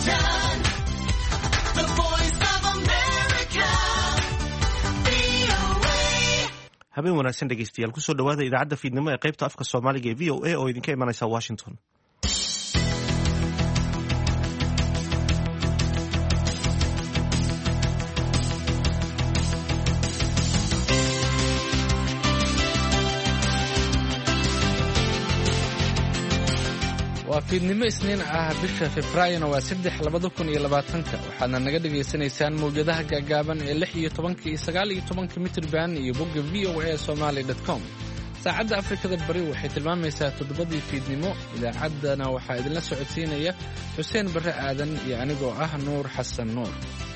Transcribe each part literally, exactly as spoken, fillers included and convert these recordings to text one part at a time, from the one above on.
Washington, the voice of America, V O A. habeen wanaagsan dhegeystayaal kusoo dhawaada idaacadda fiidnimo ee qaybta afka soomaaliga ee v o a oo idinka imanaysa washington. waa fiidnimo isniin ah bisha Febraayona waa saddex labada kun iyo labaatanka waxaadna naga dhagaysanaysaan mawjadaha gaagaaban ee lix iyo tobanka iyo sagaal iyo tobanka mitirban iyo bogga v o a somali dot com. saacadda Afrikada Bari waxay tilmaamaysaa toddobadii fiidnimo. idaacaddana waxaa idinla socodsiinaya Xuseen Barre Aadan iyo anigoo ah Nuur Xasan Nuur.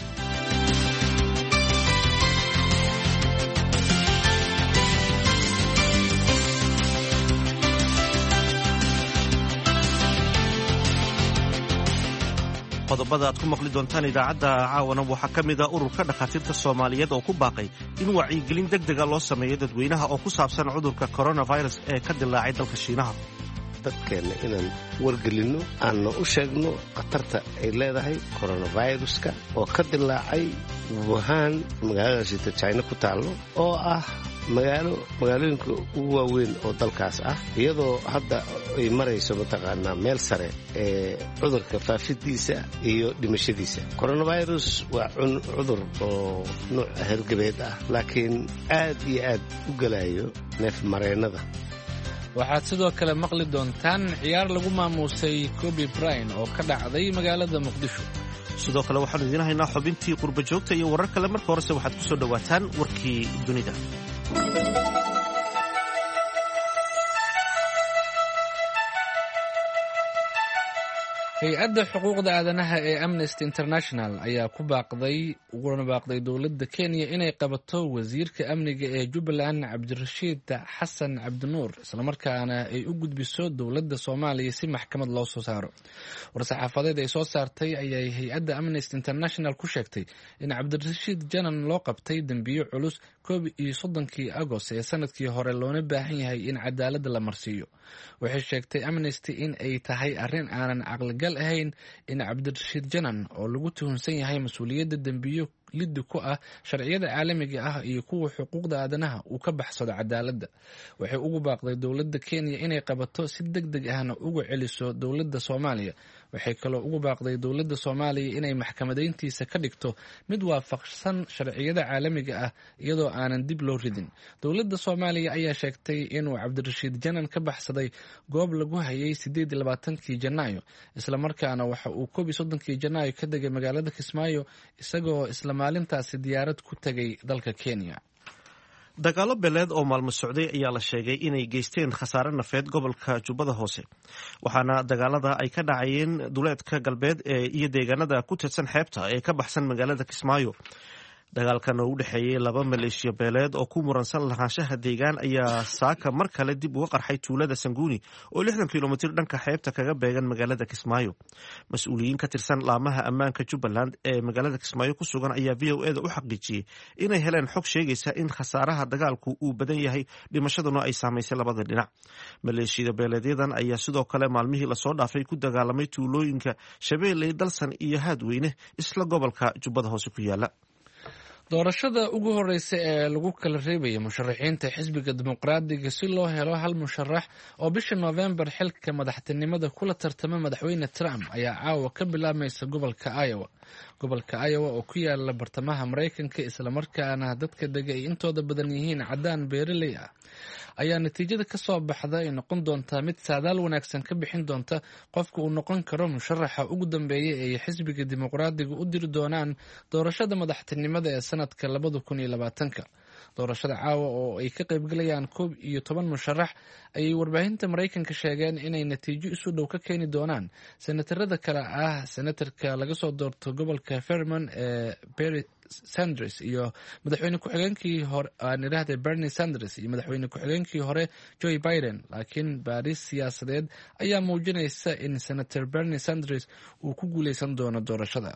qodobada aad ku maqli doontaan idaacadda caawana waxaa ka mid ah ururka dhakhaatiirta Soomaaliyeed oo ku baaqay in wacyigelin degdega loo sameeyo dadweynaha oo ku saabsan cudurka coronavirus ee ka dilaacay dalka Shiinaha. dadkeenna inaan wargelinno aanna u sheegno khatarta ay leedahay coronaviruska oo ka dilaacay Wuhan, magaaladaasita China ku taallo oo ah magaalo magaalooyinka ugu waaweyn oo dalkaas ah, iyadoo hadda ay marayso mataqaanaa meel sare ee cudurka faafidiisa iyo dhimashadiisa. coronavirus waa cudur oo nooc hergebeed ah, laakiin aad iyo aad u galayo neef mareennada. waxaad sidoo kale maqli doontaan ciyaar lagu maamuusay Kobe Bryant oo ka dhacday magaalada Muqdisho. sidoo kale waxaanu idiin haynaa xubintii qurba joogta iyo warar kale. marka horese waxaad ku soo dhowaataan warkii dunida. hay-adda xuquuqda aadanaha ee Amnesty International ayaa ku baaqday uguna baaqday dowladda Kenya inay qabato wasiirka amniga ee Jubbaland Cabdirashiid Xasan Cabdinuur islamarkaana ay u gudbiso dowladda Soomaaliya si maxkamad loo soo saaro. war-saxaafadeed ay soo saartay ayay hay-adda Amnesty International ku sheegtay in Cabdirashiid Janan loo qabtay dambiyo culus koob iyo soddonkii Agost ee sanadkii hore loona baahan yahay in cadaalad la marsiiyo. waxay sheegtay Amnesty in ay tahay arrin aanan caqligal ahayn in Cabdirashiid Janan oo lagu tuhunsan yahay mas'uuliyadda dambiyo liddi ku ah sharciyada caalamiga ah iyo kuwa xuquuqda aadanaha uu ka baxsado cadaaladda. waxay ugu baaqday dowladda Kenya inay qabato si degdeg ahna uga celiso dowladda Soomaaliya. waxay kaloo ugu baaqday dowladda Soomaaliya inay maxkamadayntiisa ka dhigto mid waafaqsan sharciyada caalamiga ah iyadoo aanan dib loo ridin. dowladda Soomaaliya ayaa sheegtay inuu Cabdirashiid Janan ka baxsaday goob lagu hayay siddeed iyo labaatankii Janaayo, isla markaana waxa uu koob iyo soddonkii Janaayo ka degay magaalada Kismaayo isagoo isla maalintaasi diyaarad ku tagay dalka Kenya. dagaalo beeleed oo maalmo socday ayaa la sheegay inay geysteen khasaare nafeed gobolka Jubbada Hoose, waxaana dagaalada ay ka dhacayeen duleedka galbeed ee iyo deegaanada ku tirsan xeebta ee ka baxsan magaalada Kismaayo. dagaalkan oo u dhexeeyay laba maleeshiyo beeleed oo ku muransan lahaanshaha deegaan ayaa saaka mar kale dib uga qarxay tuulada Sanguuni oo lixdan kiiloomitir dhanka xeebta kaga beegan magaalada Kismaayo. mas-uuliyiin ka tirsan laamaha ammaanka Jubbaland ee magaalada Kismaayo ku sugan ayaa V O A da u xaqiijiyey inay heleen xog sheegaysa in khasaaraha dagaalku uu badan yahay, dhimashaduna ay saamaysay labada dhinac. maleeshiyada beeleedyadan ayaa sidoo kale maalmihii lasoo dhaafay ku dagaalamay tuulooyinka Shabeelle, Dalsan iyo Haadweyne isla gobolka Jubbada Hoose ku yaala. doorashada ugu horeysa ee lagu kala reebaya musharaxiinta xisbiga dimuqraadiga si loo helo hal musharax oo bisha November xilka madaxtinimada kula tartama madaxweyne Trump ayaa caawa ka bilaabmaysa gobolka Iowa. gobolka Iowa oo ku yaala bartamaha Mareykanka isla markaana dadka dega ay intooda badan yihiin cadaan beeraley ah ayaa natiijada ka soo baxda ay noqon doontaa mid saadaal wanaagsan ka bixin doonta qofka uu noqon karo musharaxa ugu dambeeya ee xisbiga dimuqraadiga u diri doonaan doorashada madaxtinimada ee sanadka labada kun iyo labaatanka. doorashada caawa oo ay ka qaybgalayaan koob iyo toban musharax ayay warbaahinta Mareykanka sheegeen inay natiijo isu dhow ka keeni doonaan senatarada kale ah senatarka laga soo doorto gobolka Vermont ee Bernie Sanders iyo madaxweyne ku-xigeenkii hore aan iraahday Bernie Sanders iyo madaxweyne ku-xigeenkii hore Joe Biden. laakiin baaris siyaasadeed ayaa muujinaysa in senator Bernie Sanders uu ku guuleysan doono doorashada.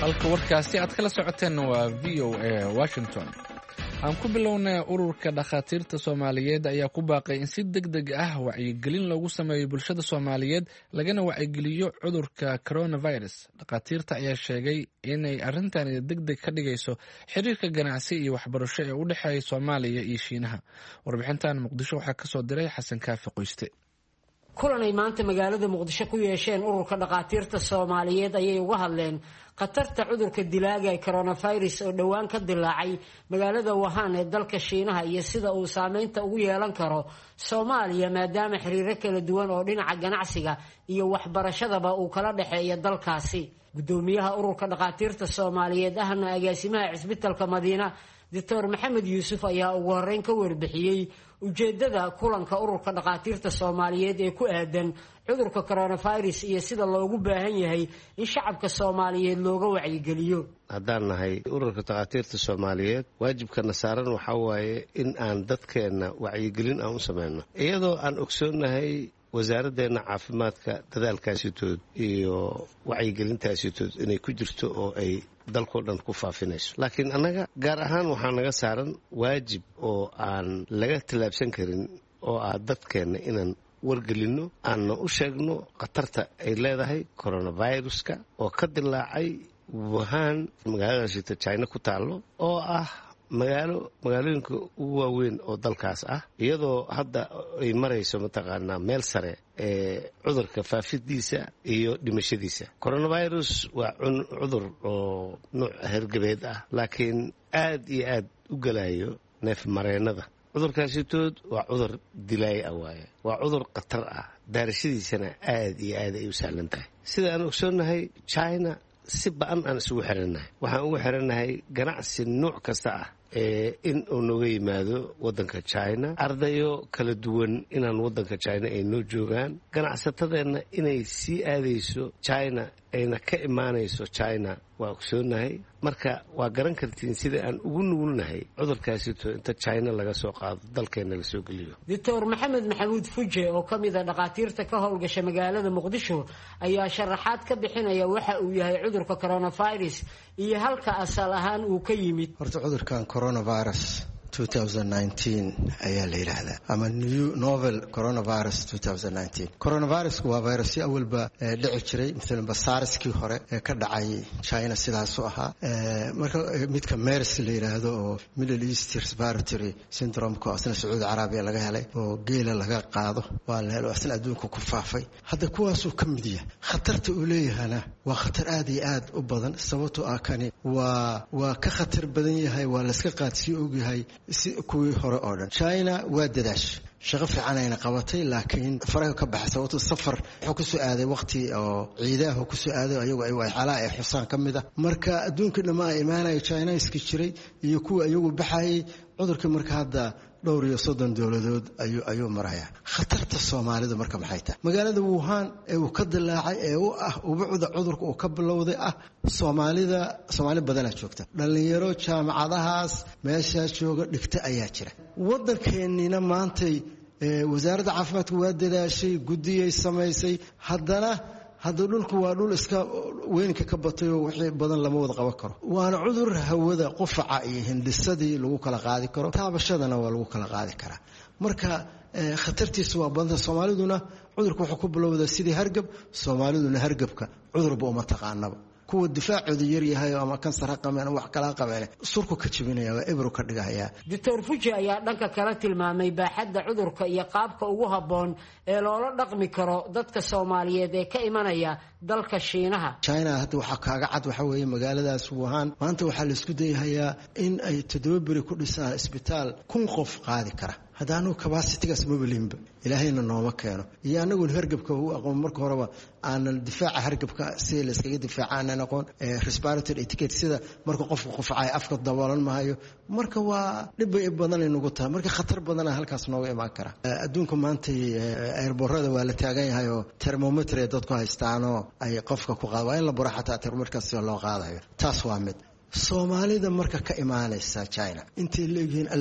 halka warkaasi aad kala socoteen waa v o a Washington. aan ku bilownay ururka dhakhaatiirta Soomaaliyeed ayaa ku baaqay in si degdeg ah wacyigelin loogu sameeyo bulshada Soomaaliyeed lagana wacyigeliyo cudurka coronavirus. Dhakhaatiirta ayaa sheegay inay arrintan degdeg ka dhigayso xiriirka ganacsi iyo waxbarasho ee u dhexeeya Soomaaliya iyo Shiinaha. Warbixintan Muqdisho waxaa ka soo diray Xasan Kaafi Qoyste. kulan ay maanta magaalada Muqdisho ku yeesheen ururka dhakhaatiirta Soomaaliyeed ayay uga hadleen khatarta cudurka dilaaga ee coronavirus oo dhawaan ka dilaacay magaalada Wuhan ee dalka Shiinaha iyo sida uu saameynta ugu yeelan karo Soomaaliya maadaama xiriiro kala duwan oo dhinaca ganacsiga iyo waxbarashadaba uu kala dhaxeeyo dalkaasi. Gudoomiyaha ururka dhakhaatiirta Soomaaliyeed ahna agaasimaha Cisbitaalka Madiina Doctor Maxamed Yuusuf ayaa ugu horeyn ka warbixiyay ujeedada kulanka ururka dhakhaatiirta Soomaaliyeed ee ku aadan cudurka coronavirus iyo sida loogu baahan yahay in shacabka Soomaaliyeed looga wacyigeliyo. haddaan nahay ururka dhakhaatiirta Soomaaliyeed waajibkana saaran waxa waaye in aan dadkeena wacyigelin aan u sameeyno iyadoo aan ogsoonahay wasaaraddeena caafimaadka dadaalkaasitood iyo wacyigelintaasitood inay ku jirto oo ay dalkoo dhan ku faafinayso laakiin annaga gaar ahaan waxaa naga saaran waajib oo aan laga tallaabsan karin oo ah dadkeenna inaan wargelinno aanna u sheegno khatarta ay leedahay coronaviruska oo ka dilaacay Wuhan magaalada China ku taalo oo ah magaalo magaalooyinka ugu waaweyn oo dalkaas ah iyadoo hadda ay marayso mataqaanaa meel sare ee cudurka faafidiisa iyo dhimashadiisa. Coronavirus waa cudur oo nooc hergabeed ah laakiin aad iyo aad u galayo neef mareenada. cudurkaasitood waa cudur dilaay ah waaye waa cudur khatar ah daarashadiisana aad iyo aad ay u sahlan tahay. sida aan ogsoonahay China si ba'an aan isugu xirannahay waxaan ugu xirannahay ganacsi nooc kasta ah ee in uu nooga yimaado waddanka China ardayo kala duwan inaan waddanka China ay noo joogaan ganacsatadeenna inay sii aadayso China ayna ka imaanayso China waa ogsoonahay marka waa garan kartiin sida aan ugu nugulnahay cudurkaasito inta China laga soo qaado dalkeena la soo geliyo. Doctor Maxamed Maxamuud Fuje oo kamid ah dhakhaatiirta ka howlgasha magaalada Muqdisho ayaa sharaxaad ka bixinaya waxa uu yahay cudurka coronavirus iyo halka asal ahaan uu ka yimid. horta cudurkan coronavirus twenty nineteen ayaa la yiraahdaa ama new novel coronavirus twenty nineteen. coronavirus waa virus awalba dhici jiray midba SARS-kii hore ee ka dhacay China sidaas oo ahaa marka midka MERS la yiraahdo oo Middle East Respiratory Syndrome ka asna Sacuudi Carabiya laga helay oo geela laga qaado waa la helo asna adduunka ku faafay hadda kuwaas uu ka mid yahay khatarta uu leeyahay waa khatar aad iyo aad u badan sababtoo ah kani waa waa ka khatar badan yahay waa la iska qaadsi og yahay si kuwii hore oo dhan. China waa dadaash shaqo fiican ayna qabatay laakiin faraha ka baxsay oo safar wuxuu ku soo aaday waqti oo ciidaha ku soo aaday ayagu ay waxyaalaha ay xusaan kamid ah marka adduunka dhammaan imaanay China iska jiray iyo kuwa ayagu baxay cudurka marka hadda dhowr iyo soddon dawladood ayuu ayuu maraya. khatarta Soomaalida marka maxay tahay magaalada Wuhan ee uu ka dilaacay ee uu ah ubuucda cudurka uu ka bilowday ah Soomaalida Soomaali badan ah joogta dhalinyaro jaamacadahaas meesha jooga dhigta ayaa jira waddankeenina maantay wasaaradda caafimaadka waa dadaashay gudiyay samaysay haddana hadda dhulku waa dhul iska weynka ka batay oo wixii badan lama wada qaban karo waana cudur hawada qufaca iyo hindhisadii lagu kala qaadi karo taabashadana waa lagu kala qaadi karaa marka khatartiisu waa badan. Soomaaliduna cudurku wuxuu ku bilowday sidii hargab Soomaaliduna hargabka cudurba uma taqaanaba kuwa difaacooda yar yahay ama kansar qabeen wax kala qabeen surku ka jibinaya waa ibro ka dhigaya. Doctor Fuje ayaa dhanka kala tilmaamay baaxadda cudurka iyo qaabka ugu haboon ee loola dhaqmi karo dadka Soomaaliyeed ee ka imanaya dalka Shiinaha. China hadda waxa kaaga cad waxa weeye magaaladaas Wuhan maanta waxa la isku dayayaa in ay toddoba bari ku dhisaan isbitaal kun qof qaadi kara hadaanu capacity-gaas mobilimba ilaahayna nooma keeno iyo anagu hargabka uu aqoon marka horeba aan difaaca hargabka si la iskaga difaacana aqoon respiratory etiquette sida marka qofku qufacay afka daboolan maayo marka waa dhib badan inagu tahay marka khatar badan halkaas nooga imaan kara. adduunka maanta airborada waa la taagan yahay oo thermometer dadku haystaano ay qofka ku qaado in la baro xataa thermometerkaas loo qaadayo taas waa mid. Soomaalida marka ka imaanaysa China intay leeyihiin alla og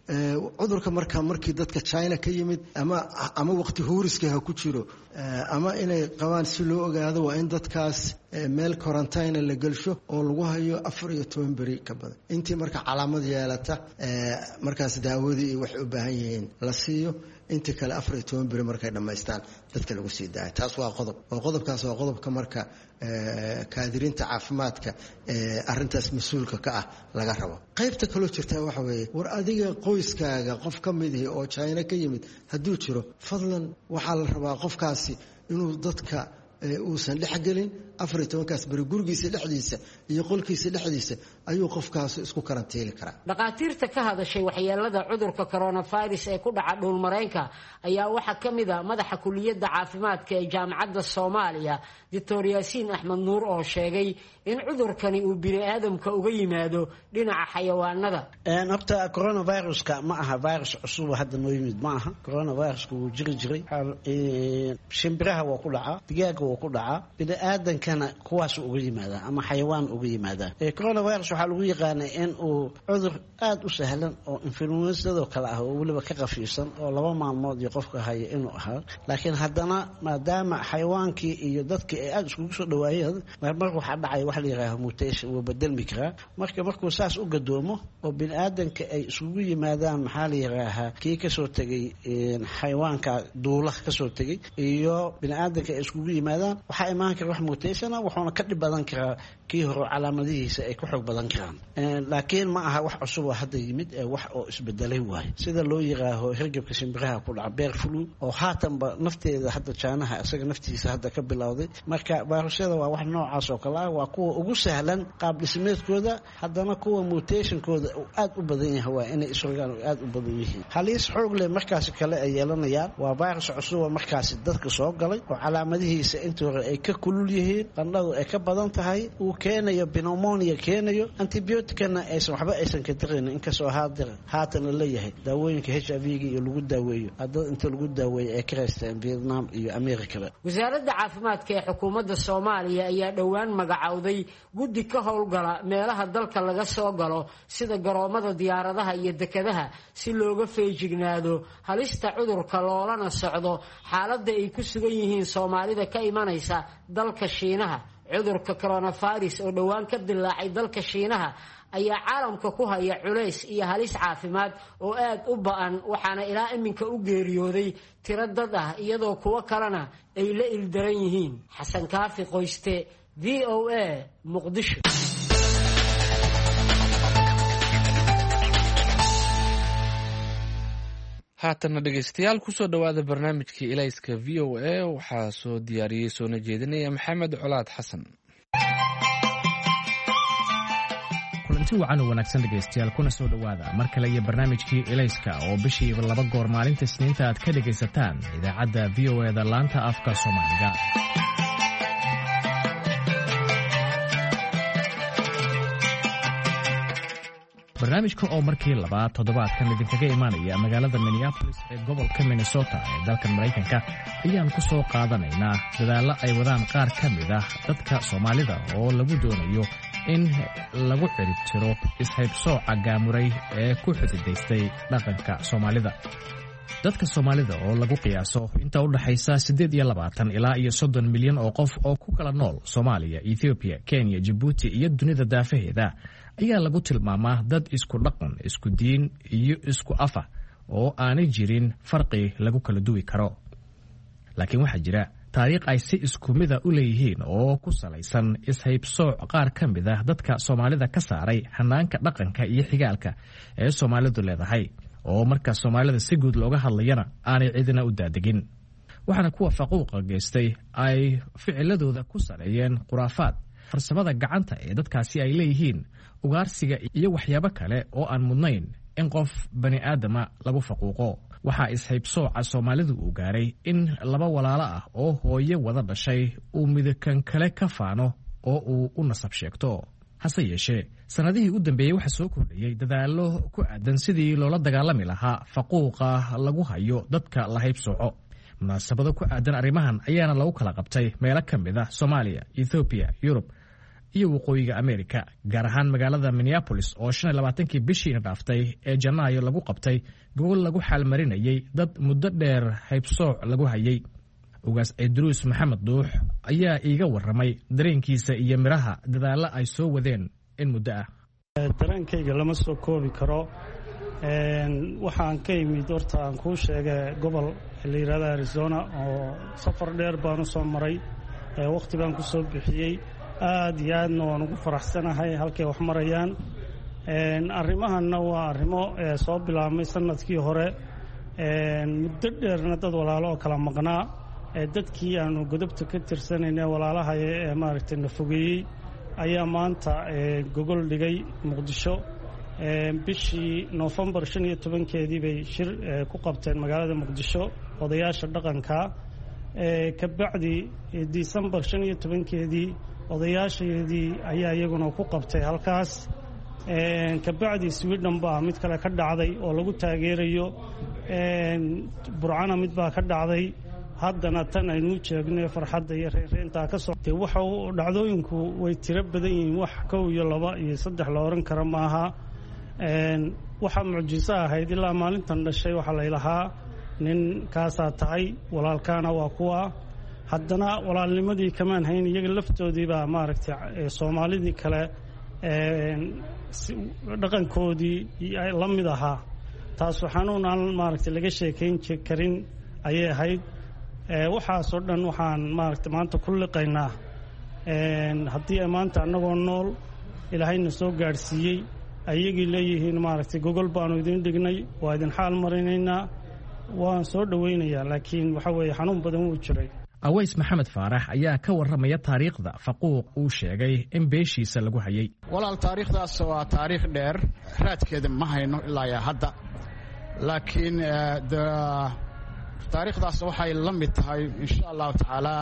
cudurka marka markii dadka China ka yimid ama ama waqti huuriska ha ku jiro ama inay qabaan si loo ogaado waa in dadkaas meel quarantine la galsho oo lagu hayo afar iyo toban beri ka badan intii marka calaamad yeelata markaas daawadii wax u baahan yihiin la siiyo inta kale afar iyo toban beri markay dhameystaan dadka lagu sii daayo taas waa qodob oo qodobkaas waa qodobka marka kaadirinta caafimaadka arintaas mas'uulka ka ah laga rabo qaybta kale jirta waxa weeye war adiga qoyskaaga qof ka mid ah oo China ka yimid haduu jiro fadlan waxa la rabaa qofkaasi inuu dadka uusan dhex galin afar iyo toban kaas bari gurigiisa dhexdiisa iyo qolkiisa dhexdiisa ayuu qofkaas isku karantiili karaa dhaqaatiirta ka hadashay waxyeelada cudurka coronavirus ee ku dhaca dhul mareenka ayaa waxa kamid ah madaxa kulliyadda caafimaadka ee jaamacadda Soomaaliya Doctor Yaasiin Axmed Nuur oo sheegay in cudurkani uu bini'aadamka uga yimaado dhinaca xayawaanada een horta coronavirus-ka ma aha virus cusub hadda noo yimid ma aha coronavirus-ku wuu jiri jiray ee shimbiraha waa ku dhacaa digaaga waa ku dhacaa bini'aadankana kuwaas uga yimaada ama xayawaan uga yimaada ee coronavirus waxa lagu yaqaanaa in uu cudur aad u sahlan oo influenza kala ah oo waliba ka qafiifsan oo laba maalmood iyo qofka haya inuu ahaa laakiin haddana maadaama xayawaankii iyo dadkii ay aad iskugu soo dhawaayeen mar waxa dhacay wax la yiraahdo mutation oo bedelmi kara marka markuu saas u gadoomo oo bini'aadanka ay isugu yimaadaan maxaa la yiraahdaa kii ka soo tagay xayawaanka duulaha ka soo tagay iyo bini'aadanka ay isugu yimaadaan waxa imaan kara wax mutation ah wuxuuna ka dhib badan karaa kii hore calaamadihiisa ay ku xog badan karaan laakiin ma aha wax cusub oo hadda yimid ee wax oo isbedelay waay sida loo yiraahdo hirgabka shimbiraha ku dhaca bear flu oo haatanba nafteeda hadda jaanaha isaga naftiisa hadda ka bilowday marka virusyada waa wax noocaas oo kale ah waa kuwa ugu sahlan qaab dhismeedkooda haddana kuwa mutationkooda aad u badan yahay waa inay isrogaan aad u badan yihiin halis xoog leh markaas kale ay yeelanayaan waa virus cusub oo markaas dadka soo galay oo calaamadihiisa inta hore ay ka kulul yihiin qandhadu ay ka badan tahay uu keenayo pneumonia keenayo antibioticana aysan waxba aysan ka taqin in ka soo haadir haatan la leeyahay daawooyinka H I V-ga iyo lagu daaweeyo hadda inta lagu daaweeyo ee ka reestaan Vietnam iyo America wasaaradda caafimaadka ee xukuumadda Soomaaliya ayaa dhawaan magacawday guddi ka howlgala meelaha dalka laga soo galo sida garoomada diyaaradaha iyo dekedaha si looga feejignaado halista cudurka loolana socdo xaaladda ay ku sugan yihiin Soomaalida ka imanaysa dalka Shiinaha cudurka coronavirus oo dhawaan ka dilaacay dalka Shiinaha ayaa caalamka ku haya culays iyo halis caafimaad oo aad u ba'an waxaana ilaa iminka u geeriyooday tiro dad ah iyadoo kuwa kalena ay la ildaran yihiin xasan kaafi qoyste V O A Muqdisho haatana dhegeystayaal kusoo dhawaada barnaamijkii ilayska V O A waxaa soo diyaariyey soona jeedinaya maxamed colaad xasan kulanti wacan oo wanaagsan dhegaystayaal kuna soo dhowaada mar kale iyo barnaamijkii ilayska oo bishiiba laba goor maalinta isniinta aad ka dhegaysataan idaacadda V O A da laanta afka Soomaaliga barnaamijka oo markii labaad toddobaadkan idinkaga imaanaya magaalada Minneapolis ee gobolka Minnesota ee dalka Mareykanka ayaan ku soo qaadanaynaa dadaalo ay wadaan qaar ka mid ah dadka Soomaalida oo lagu doonayo in lagu cirib tiro ishaybsooca gaamuray ee ku xididaystay dhaqanka Soomaalida dadka Soomaalida oo lagu qiyaaso inta u dhaxaysa siddeed iyo labaatan ilaa iyo soddon milyan oo qof oo ku kala nool Soomaaliya, Ethiopia, Kenya, Djibouti iyo dunida daafaheeda ayaa lagu tilmaamaa dad isku dhaqan, isku diin iyo isku afa oo aanay jirin farqi lagu kala duwi karo. Laakiin waxaa jira taariikh ay si isku mid ah u leeyihiin oo ku salaysan ishaybsooc qaar ka mid ah dadka Soomaalida ka saaray hanaanka dhaqanka iyo xigaalka ee Soomaalidu leedahay oo marka Soomaalida si guud looga hadlayana aanay cidina u daadegin. waxaana kuwa faquuqa geystay ay ficiladooda ku sareeyeen khuraafaad farsamada gacanta ee dadkaasi ay leeyihiin ugaarsiga iyo waxyaabo kale oo aan mudnayn in qof bani aadama lagu faquuqo. waxaa ishaybsooca Soomaalidu uu gaaray in laba walaalo ah oo hooyo wada dhashay uu midkan kale ka faano oo uu u nasab sheegto. hase yeeshee sanadihii u dambeeyey waxaa soo kordhayay dadaalo ku aadan sidii loola dagaalami lahaa faquuqa lagu hayo dadka la haybsooco. munaasabado ku aadan arrimahan ayaana lagu kala qabtay meelo ka mid ah Soomaaliya, Ethiopia, Yurub iyo waqooyiga amerika gaar ahaan magaalada minneapolis oo shan iyo labaatankii bishiina dhaaftay ee janaayo lagu qabtay gogol lagu xaalmarinayay dad muddo dheer haybsooc lagu hayay. ugaas cidruus maxamed duux ayaa iiga warramay dareenkiisa iyo midhaha dadaalla ay soo wadeen in muddo ah. dareenkayga lama soo koobi karo. waxaan ka imid horta aan kuu sheegay gobol la yidhahda arizona oo safar dheer baan u soo maray, wakhti baan ku soo bixiyey. aad iyo aadna waan ugu faraxsanahay halkay wax marayaan. arrimahanna waa arrimo soo bilaabmay sanadkii hore, muddo dheerna dad walaalo oo kala maqnaa. dadkii aanu godobta ka tirsanayna walaalaha ee maaragtay na fogeeyey ayaa maanta gogol dhigay muqdisho. bishii noofembar shan iyo tobankeedii bay shir ku qabteen magaalada muqdisho odayaasha dhaqanka. kabacdi disembar shan iyo tobankeedii odayaasheedii ayaa iyaguna ku qabtay halkaas. kabacdi sweden baa mid kale ka dhacday oo lagu taageerayo. burcana mid baa ka dhacday. haddana tan aynuu jeegnay farxadda iyo reereyntaa ka socotay. waxa dhacdooyinku way tiro badan yihiin, wax kow iyo laba iyo saddex la oran kara maaha. waxaa mucjiso ahayd ilaa maalintan dhashay waxaa laylahaa nin kaasaa tahay, walaalkaana waa kuwa. haddana walaalnimadii kamaan hayn, iyaga laftoodiibaa maaragtay soomaalidii kale dhaqankoodii la mid ahaa. taas xanuun aan maaragtay laga sheekayn karin ayay ahayd. waxaasoo dhan waxaan maaragtay maanta ku liqaynaa haddii ay maanta annagoo nool ilaahayna soo gaadhsiiyey ayagii leeyihiin maaragtay gogol baanu idin dhignay, waa idin xaal marinaynaa, waan soo dhowaynayaa. laakiin waxa weeye xanuun badan wuu jiray. aways maxamed faarax ayaa ka warramaya taariikhda faquuq uu sheegay in beeshiisa lagu hayay. walaal taariikhdaas waa taariikh dheer, raadkeeda ma hayno ilaa ya hadda. laakiin taariikhdaas waxay la mid tahay insha allahu tacaala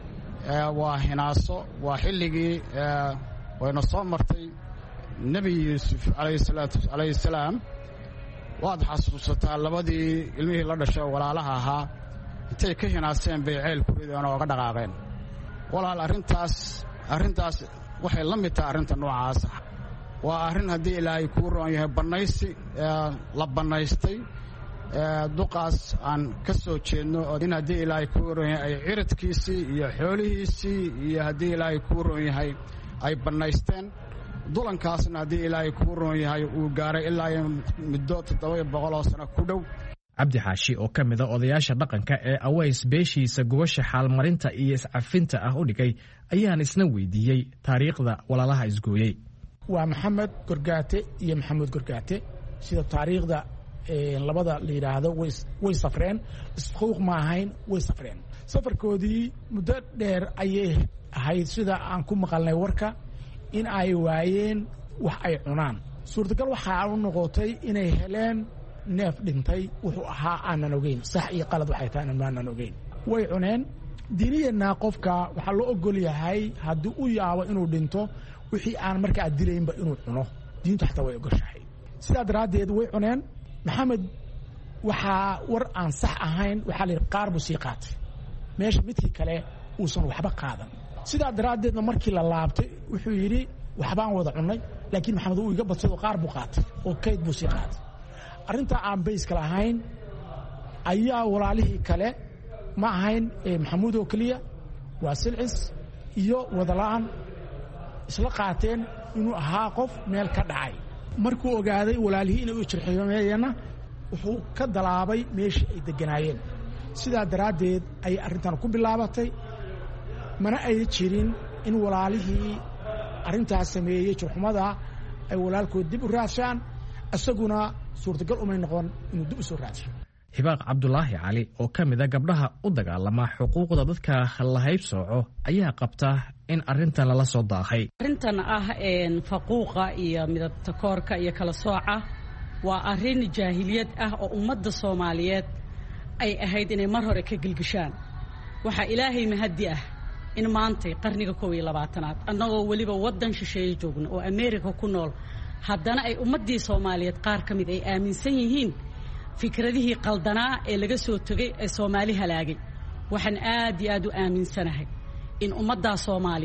waa hinaaso, waa xilligii wayna soo martay nebi yuusuf calayhi salaam. waad xasuusataa labadii ilmihii la dhashay walaalaha ahaa intay ka hinaaseen bay ceel ku rideen oo oga dhaqaaqeen. walaal arrintaas arrintaas waxay la mid tahay arrinta noocaasa. waa arrin haddii ilaahay kuu roon yahay bannaysi la bannaystay duqaas aan ka soo jeedno, in haddii ilaahay kuu roon yahay ay ciridkiisii iyo xoolihiisii iyo haddii ilaahay kuu roon yahay ay bannaysteen. dulankaasna haddii ilaahay kuu roon yahay uu gaaray ilaa muddo toddoba boqol oo sano ku dhow. cabdi xaashi oo ka mid a odayaasha dhaqanka ee aways beeshiisa gubasha xaalmarinta iyo iscafinta ah u dhigay ayaan isna weydiiyey taariikhda walaalaha isgooyey. waa maxamed gorgaate iyo maxamuud gorgaate. sida taariikhda labada la yidhaahdo way safreen, isquuq ma ahayn, way safreen. safarkoodii muddo dheer ayay ahayd sida aan ku maqalnay warka in ay waayeen wax ay cunaan. suurtagal waxaa u noqotay inay heleen neef dhintay, wuxuu ahaa aanan ogeyn, sax iyo qalad waxay tahay aanan ogeyn. way cuneen. diiniyana qofka waxaa loo ogol yahay haddii u yaabo inuu dhinto wixii aan markaa dilaynba inuu cuno, diintu xataa way ogoshahay. sidaa daraaddeed way cuneen. maxamed waxaa war aan sax ahayn, waxaa la yidhi qaar buu sii qaatay meesha midkii kale uusan waxba qaadan. sidaa daraaddeedna markii la laabtay wuxuu yidhi waxbaan wada cunnay, laakiin maxamed uu iga badsado qaar buu qaatay oo kayd buu sii qaatay. arrintaa aan bayska lahayn ayaa walaalihii kale ma ahayn maxamuud oo keliya, waa silcis iyo wadala'an isla qaateen inuu ahaa qof meel ka dhacay. markuu ogaaday walaalihii inay u jirxiyoomeeyeenna wuxuu ka dalaabay meeshii ay degganaayeen. sidaa daraaddeed ayay arrintan ku bilaabatay. mana ay jirin in walaalihii arrintaas sameeyey jirxumada ay walaalkood dib u raadshaan, isaguna suurtagal umay noqon inuu dib u soo raadsho. hibaaq cabdulaahi cali oo ka mid a gabdhaha u dagaalama xuquuqda dadka la haybsooco ayaa qabta in arrintan lala soo daaqay. arrintan ah faquuqa iyo midabta koorka iyo kala sooca waa arrin jaahiliyad ah oo ummadda Soomaaliyeed ay ahayd inay mar hore ka gilgishaan. waxaa ilaahay mahadi ah in maanta qarniga kow iyo labaatanaad annagoo weliba waddan shisheeye joogno oo Ameerika ku nool, haddana ay ummaddii Soomaaliyeed qaar ka mid ay aaminsan yihiin fikradihii qaldanaa ee laga soo tegay ee Soomaali halaagay. waxaan aad iyo aad u aaminsanahay in ummadda Soomaaliyeed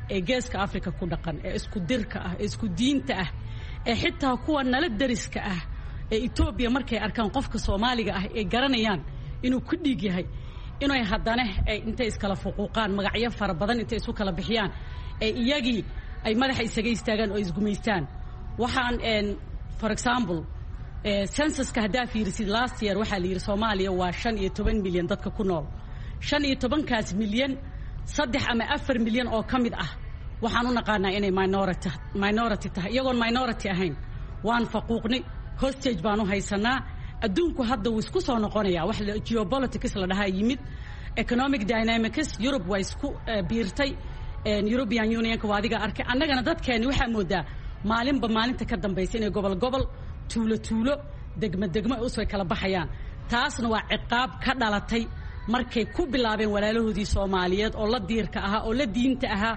ee geeska africa ku dhaqan ee isku dirka ah ee isku diinta ah ee xitaa kuwa nala dariska ah ee Ethiopia markay arkaan qofka Soomaaliga ah ee garanayaan inuu ku dhiig yahay inay haddana ay intay iskala fuquuqaan magacyo fara badan intay isu kala bixiyaan ee iyagii ay madaxa isaga istaagaan oo isgumaystaan waxaan een for example ee census-ka hadaa fiirisid last year waxa la yiri Soomaaliya waa shan iyo toban milyan dadka ku nool shan iyo toban kaas milyan saddex ama afar milyan oo kamid ah waxaan u naqaanaa inay minority minority tahay iyagoon minority ahayn waan faquuqnay hostage baanu haysanaa adduunku hadda wuu isku soo noqonayaa wax la geopolitics la dhahaa yimid economic dynamics Europe way isku biirtay European Union ka waadiga arkay annagana dadkeeni waxa moodaa maalinba maalinta ka dambeysay inay gobol gobol tuulo tuulo degma degma u soo kala baxayaan taasna waa ciqaab ka dhalatay markay ku bilaabeen walaalahoodii Soomaaliyeed oo la diirka aha oo la diinta aha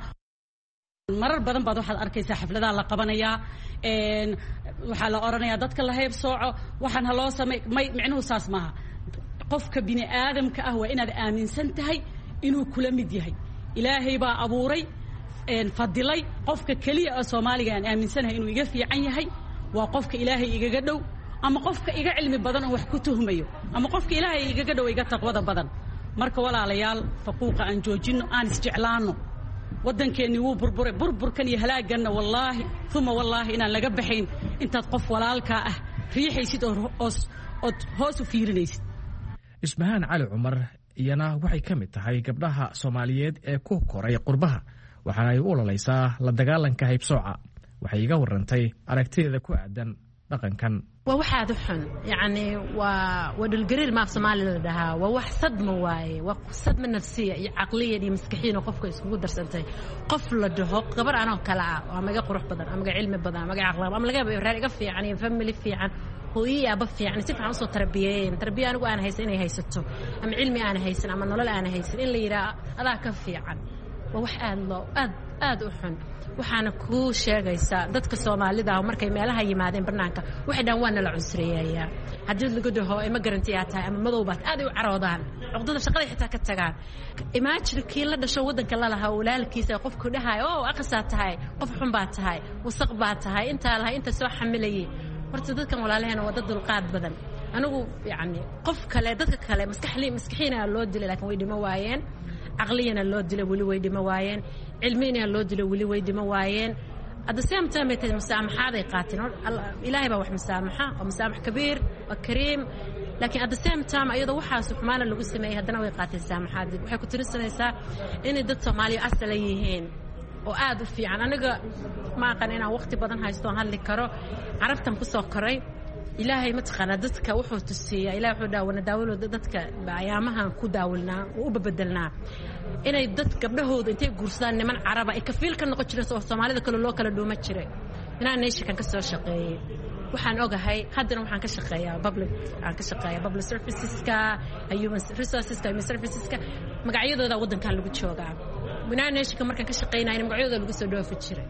marar badan baad waxaad arkaysaa xafladaha la qabanayaa een waxa la oranayaa dadka la hayb sooco waxaan haloo sameey micnuhu saas maaha qofka bini aadamka ah waa inaad aaminsan tahay inuu kula mid yahay ilaahay baa abuuray een fadilay qofka kaliya oo Soomaaliga aan aaminsanahay inuu iga fiican yahay waa qofka ilaahay igaga dhow ama qofka iga cilmi badan oo wax ku tuhmayo ama qofka ilaahay igaga dhow iga taqwada badan marka walaalayaal faquuqa aan joojino aan isjeclaano wadankeeni wuu burburay burburkan iyo halaaganna wallahi thumma wallahi inaan laga baxayn intaad qof walaalka ah riixaysid oo oo hoos u fiirinaysid Ismahaan Cali Cumar iyana waxay ka mid tahay gabdhaha Soomaaliyeed ee ku koray qurbaha waxaana ay u ololeysaa la dagaalanka haybsooca waxay iga warantay aragtideeda ku aadan dhaqankan waa waxaad xun yaani waa wadal gariir ma Soomaaliyeed dhahaa waa wax sadma waaye waa sadma nafsiya iyo aqliyeed iyo maskaxiina qofka isku darsantay qof la dhaho gabar aan oo kala ah ama maga qurux badan ama maga cilmi badan ama maga aqlaab ama laga reer iga fiican iyo family fiican hooyaya ba fiican si fiican soo tarbiyeen tarbiya anigu aan haysan inay haysato ama cilmi aan haysan ama nolol aan haysan in la yiraahdo adaa ka fiican waa wax aad loo aad aad u xun waxaana ku sheegaysaa dadka Soomaalida ah markay meelaha yimaadeen barnaamijka waxay dhan waan la cunsureeyaa hadii lagu dhaho ay ma garanti yaa tahay ama madowbaad aad u caroodaan caqdada shaqada xitaa ka tagaan imagine kii la dhasho wadanka la lahaa walaalkiisa qofku dhahay oo aqsa tahay qof xun baa tahay wasaq baa tahay inta laha inta soo xamilayay horta dadkan walaalaheena waa dad dulqaad badan anigu yaani qof kale dadka kale maskaxli maskaxiina loo dilay laakiin way dhimo waayeen aqliyana loo dilay wali way dhimo waayeen cilmiina loo dilay wali way dhimo waayeen at the same time ay musaamaxaad ay qaateen ilaahay baa wax musaamaxa oo musaamax kabiir oo kariim laakiin at the same time ayada waxa xumaana lagu sameeyay hadana way qaateen saamaxaad waxay ku tirsanaysaa in dad Soomaali asal yihiin oo aad u fiican aniga ma aqaan inaan waqti badan haysto hadli karo carabtan ku soo koray ilaahay ma taqaana dadka wuxuu tusiyaa ilaahay wuxuu daawada daawalo dadka ayaamahan ku daawilnaa oo u bebedelnaa inay dad gabdhahooda intay guursadaan niman caraba ay kafiil ka noqon jireen oo Soomaalida kale loo kala dhuuma jiray inaan neeshikan ka soo shaqeeyay waxaan ogahay haddana waxaan ka shaqeeyaa public aan ka shaqeeyaa public serviceska human resourceska human serviceska magacyadooda wadankan lagu joogaa inaan neeshika markaan ka shaqeynayna magacyadooda lagu soo dhoofi jiray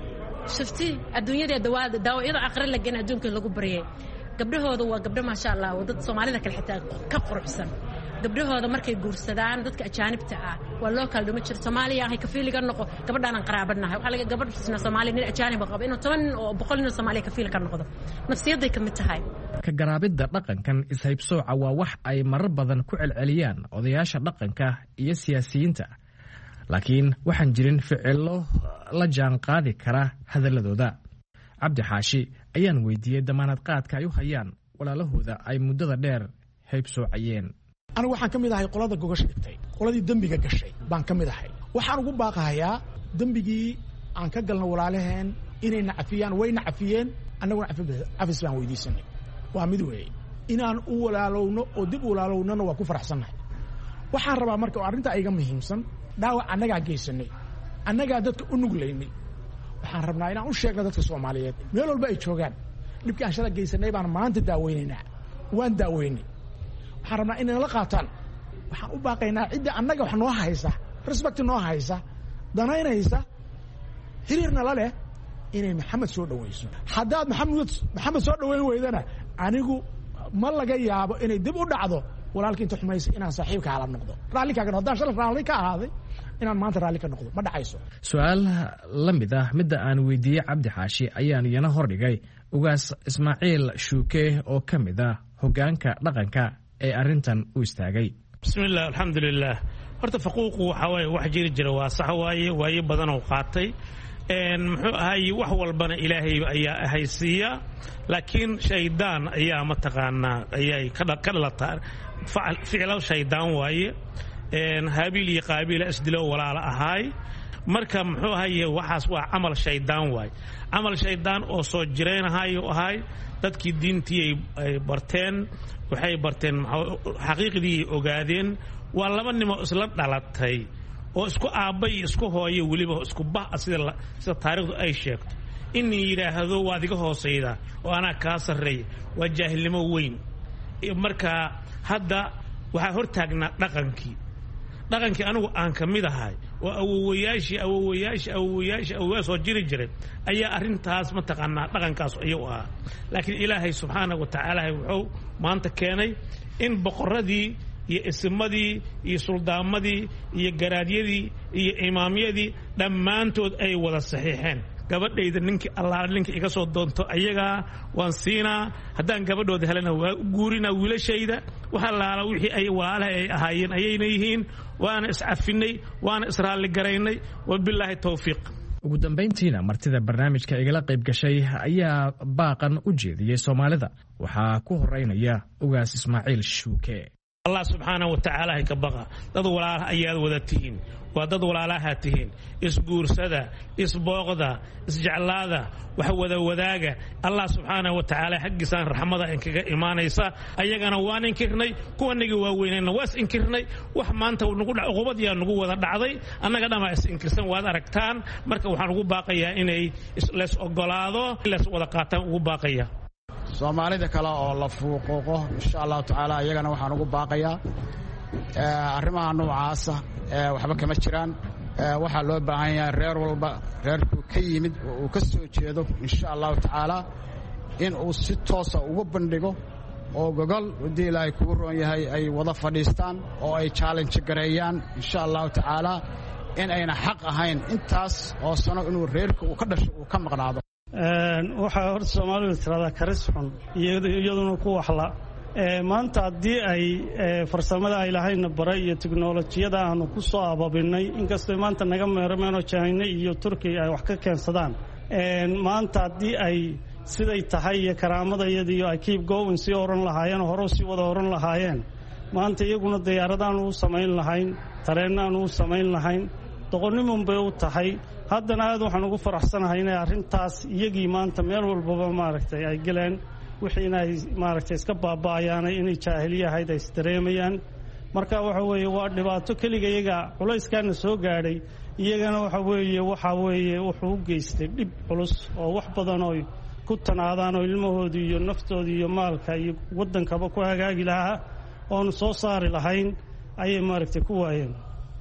shafti adduunyada daawada daawada aqri la gan adduunka lagu bariyay gabdhahooda waa gabdho ma sha Allah wadad Soomaalida kale xitaa ka quruxsan gabdhahooda markay guursadaan dadka ajaanibta ah waa loo kala dhuma jir Soomaaliya ay ka fiiliga noqo gabadhan qaraabadnahay waxa laga gabadhna Soomaali nin ajaanib qabo inuu toban oo boqol nin Soomaali ka fiilka noqdo nafsiyaday ka mid tahay ka garaabida dhaqankan ishaybsooca waa wax ay marar badan ku celceliyaan odayaasha dhaqanka iyo siyaasiyiinta laakiin waxaan jirin ficilo la jaan qaadi kara hadaladooda Cabdi Xaashi ayaan weydiiyay damaanad qaadka ay u hayaan walaalahooda ay muddada dheer haybsoocayeen anigu waxaan ka mid ahay qolada gogasha dhigtay qoladii dambiga gashay baan ka mid ahay waxaan ugu baaqahayaa dambigii aan ka galno walaalaheen inay nacafiyaan way nacafiyeen annaguna cafis baan weydiisanay waa mid weeye inaan u walaalowno oo dib u walaalownana waa ku faraxsannahay waxaan rabaa marka arrinta iga muhiimsan dhaawac annagaa geysanay annagaa dadka u nuglaynay waxaan rabnaa inaan u sheegno dadka Soomaaliyeed meel walba ay joogaan dhibkii aan shalay geysanay baan maanta daaweynaynaa waan daaweynay waxaan rabnaa inay la qaataan waxaan u baaqaynaa cidda annaga wax noo haysa respect noo haysa danaynaysa xiriirna la leh inay Maxamed soo dhaweyso haddaad Maxamed Maxamed soo dhaweyn weydana anigu ma laga yaabo inay dib u dhacdo walaalkii inta xumaysa inaan saaxiibka hala noqdo raalli kaagan haddaan shalay raalli ka ahaaday inaan maanta raalli ka noqdo ma dhacayso. su-aal la mid ah midda aan weydiiyey cabdi xaashi ayaan iyana hordhigay ugaas ismaaciil shuuke oo ka mid ah hoggaanka dhaqanka ee arrintan u istaagay. bismillaah alxamdulilaah. horta faquuqu waxa waaye wax jiri jira waa sax waaye waaye badan oo qaatay muxuu ahay wax walbana ilaahay ayaa haysiiya laakiin shaydaan ayaa mataqaanaa ayay ka dhalataa ficilo shaydaan waaye haabiil iyo qaabiila isdilo walaala ahaay marka muxuu ahaye waxaas waa camal shaydaan waaye camal shaydaan oo soo jiraynahayo ahay dadkii diintii ay barteen waxay barteen xaqiiqdii ogaadeen waa laba nimo isla dhalatay oo isku aabba iyo isku hooyo weliba isku bah sida sida taariikhdu ay sheegto in yidhaahdo waad iga hoosayda oo anaa kaa sarreeya waa jaahilnimo weyn. marka hadda waxaa hortaagnaa dhaqankii dhaqankii anigu aan ka mid ahay oo awowayaashii awowayaashii awowayaashii awowayaa soo jiri jiray ayaa arrintaas mataqaanaa dhaqankaas ayuu ahaa laakiin ilaahay subxaana wa tacaala wuxuu maanta keenay in boqorradii iyo isimadii iyo suldaamadii iyo garaadyadii iyo imaamyadii dhammaantood ay wada saxiixeen gabadhayda ninkii allah ninkii iga soo doonto ayagaa waan siinaa haddaan gabadhooda helana waa u guurinaa wiilashayda waxa laala wixii ay walaalaha ay ahaayeen ayayna yihiin waana iscafinay waana israalligaraynay wabilaahi towfiiq. ugu dambayntiina martida barnaamijka igala qayb gashay ayaa baaqan u jeediyey soomaalida waxaa ku horeynaya ugaas ismaaciil shuuke. allah subxaanahu wa tacaala hay ka baqa dad walaalaha ayaad wada tihiin waa dad walaalaha tihiin isguursada isbooqda isjeclaada wax wada wadaaga allah subxaanahu wa tacaala xaggiisaan raxmada inkaga imaanaysa ayagana waan inkirnay kuwanagii waaweynayna waas inkirnay wax maanta nagu dhac uqubad yaa nagu wada dhacday annaga dhamaa is inkirsan waad aragtaan marka waxaan ugu baaqayaa inay lees ogolaado lees wada qaataan ugu baaqaya. soomaalida kale oo la fuuquuqo insha allahu tacaala iyagana waxaan ugu baaqayaa arrimaha noocaasa waxba kama jiraan waxaa loo baahan yahay reer walba reerkuu ka yimid oo uu ka soo jeedo insha allahu tacaala in uu si toosa ugu bandhigo oo gogol haddii ilaahay kugu roon yahay ay wada fadhiistaan oo ay challenge gareeyaan insha allahu tacaala in ayna xaq ahayn intaas oo sano inuu reerka uu ka dhasho uu ka maqnaado. waxaa horta soomaalidu tiradaa karis xun iyaduna ku waxla maanta haddii ay farsamada ay lahayna bare iyo tiknolojiyada aanu ku soo ababinay inkastoo maanta naga meermeenoo jahayna iyo turkiya ay wax ka keensadaan maanta haddii ay siday tahay iyo karaamadayadiiyo ay keep going sii oran lahaayeen hore sii wada oran lahaayeen maanta iyaguna diyaaradaanu u samayn lahayn tareennaanu u samayn lahayn doqonnimun bay u tahay. haddana aad waxaan ugu faraxsanahay inay arrintaas iyagii maanta meel walbaba maaragtay ay geleen wixiina ay maaragtay iska baaba'ayaanay inay jaahiliya ahayd ay isdareemayaan marka waxa weeye waa dhibaato keliga iyaga culayskaana soo gaadhay iyagana waxa weeye waxa weeye wuxuu u geystay dhib culus oo wax badan oo ku tanaadaan oo ilmahoodii iyo naftoodii iyo maalka iyo waddankaba ku hagaagi lahaa oonu soo saari lahayn ayay maaragtay ku waayeen.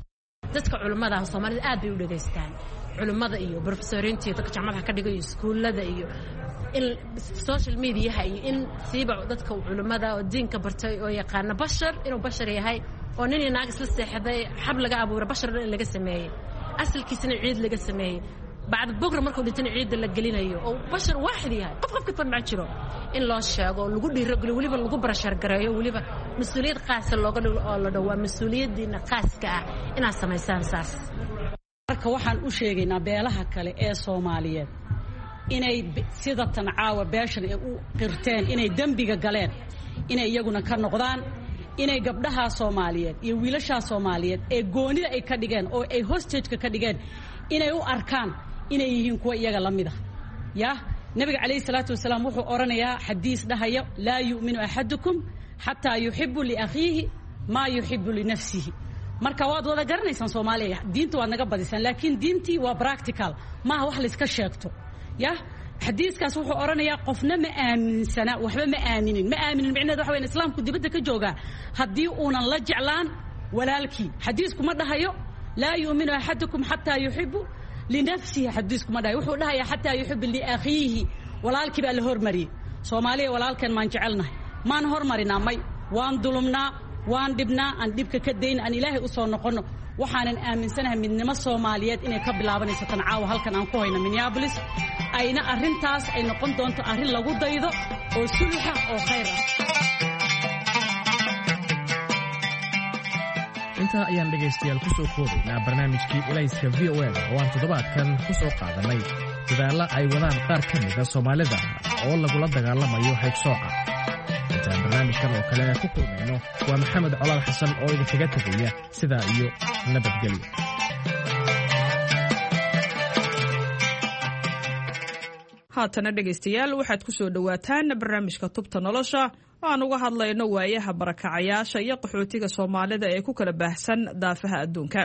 dadka culimmada Soomaalida aad bay u dhageystaan culimmada iyo professoriinta dadka jaamacadaha ka dhigay iskuulada iyo in social media iyo in siiba dadka culimmada oo diinka bartay oo yaqaan bashar inuu bashar yahay oo nin iyo naag isla seexday xab laga abuuray bashar in laga sameeyay asalkiisana ciid laga sameeyay بعد بكره markuu dhintay ciid la gelinayo oo bashar waaxid yahay qof qof ka ma jiro in loo sheego lagu dhiirigeliyo waliba lagu barashar gareeyo waliba mas'uuliyad qaas looga dhigo oo la dhawaa mas'uuliyadiina qaaska ah inaad sameysaan saas. marka waxaan u sheegaynaa beelaha kale ee Soomaaliyeed inay sida tan caawa beeshan ay u qirteen inay dambiga galeen inay iyaguna ka noqdaan inay gabdhaha Soomaaliyeed iyo wiilasha Soomaaliyeed ee goonida ay ka dhigeen oo ay hostage ka dhigeen inay u arkaan inay yihiin kuwa iyaga la mid ah ya nabiga kaleey salaatu wasalaam wuxuu oranayaa xadiis dhahayo la yu'minu ahadukum hatta yuhibbu li akhihi ma yuhibbu li nafsihi. marka waad wada garanaysaan Soomaaliya diintu waa naga badisan laakiin diintii waa practical ma wax la iska sheegto ya xadiiskaas wuxuu oranayaa qofna ma aaminsana waxba ma aaminin ma aaminin micnaheedu waxa weyn islaamku dibadda ka jooga haddii uunan la jeclaan walaalkii xadiisku ma dhahayo la yu'minu ahadukum hatta yuhibbu لنفسه حديثكم ما ده وحو لها حتى يحب لأخيه ولالك بقى الهرمري سوماليا ولالك ما نجعلنا ما نهرمرنا مي وان ظلمنا waan dhibnaa aan dhibka ka dayna aan ilaahay u soo noqonno waxaanan aaminsanahay midnimo soomaaliyeed inay ka bilaabanayso tan caawa halkan aan ku hayno minneabolis ayna arrintaas ay noqon doonto arrin lagu daydo oo suluxa oo khayr ah. intaa ayaan dhegaystayaal ku soo koobaynaa barnaamijkii elayska v o eda oo aan toddobaadkan ku soo qaadannay dadaalla ay wadaan qaar ka mida soomaalida oo lagula dagaalamayo haybsooca. intaan barnaamijkan oo kale ku kulmayno waa maxamed colaal xasan oo idinkaga tegaya sidaa iyo nabadgelyo. haatana dhegaystayaal waxaad ku soo dhowaataan barnaamijka tubta nolosha oo aan uga hadlayno waayaha barakacayaasha iyo qaxootiga soomaalida ee ku kala baahsan daafaha adduunka.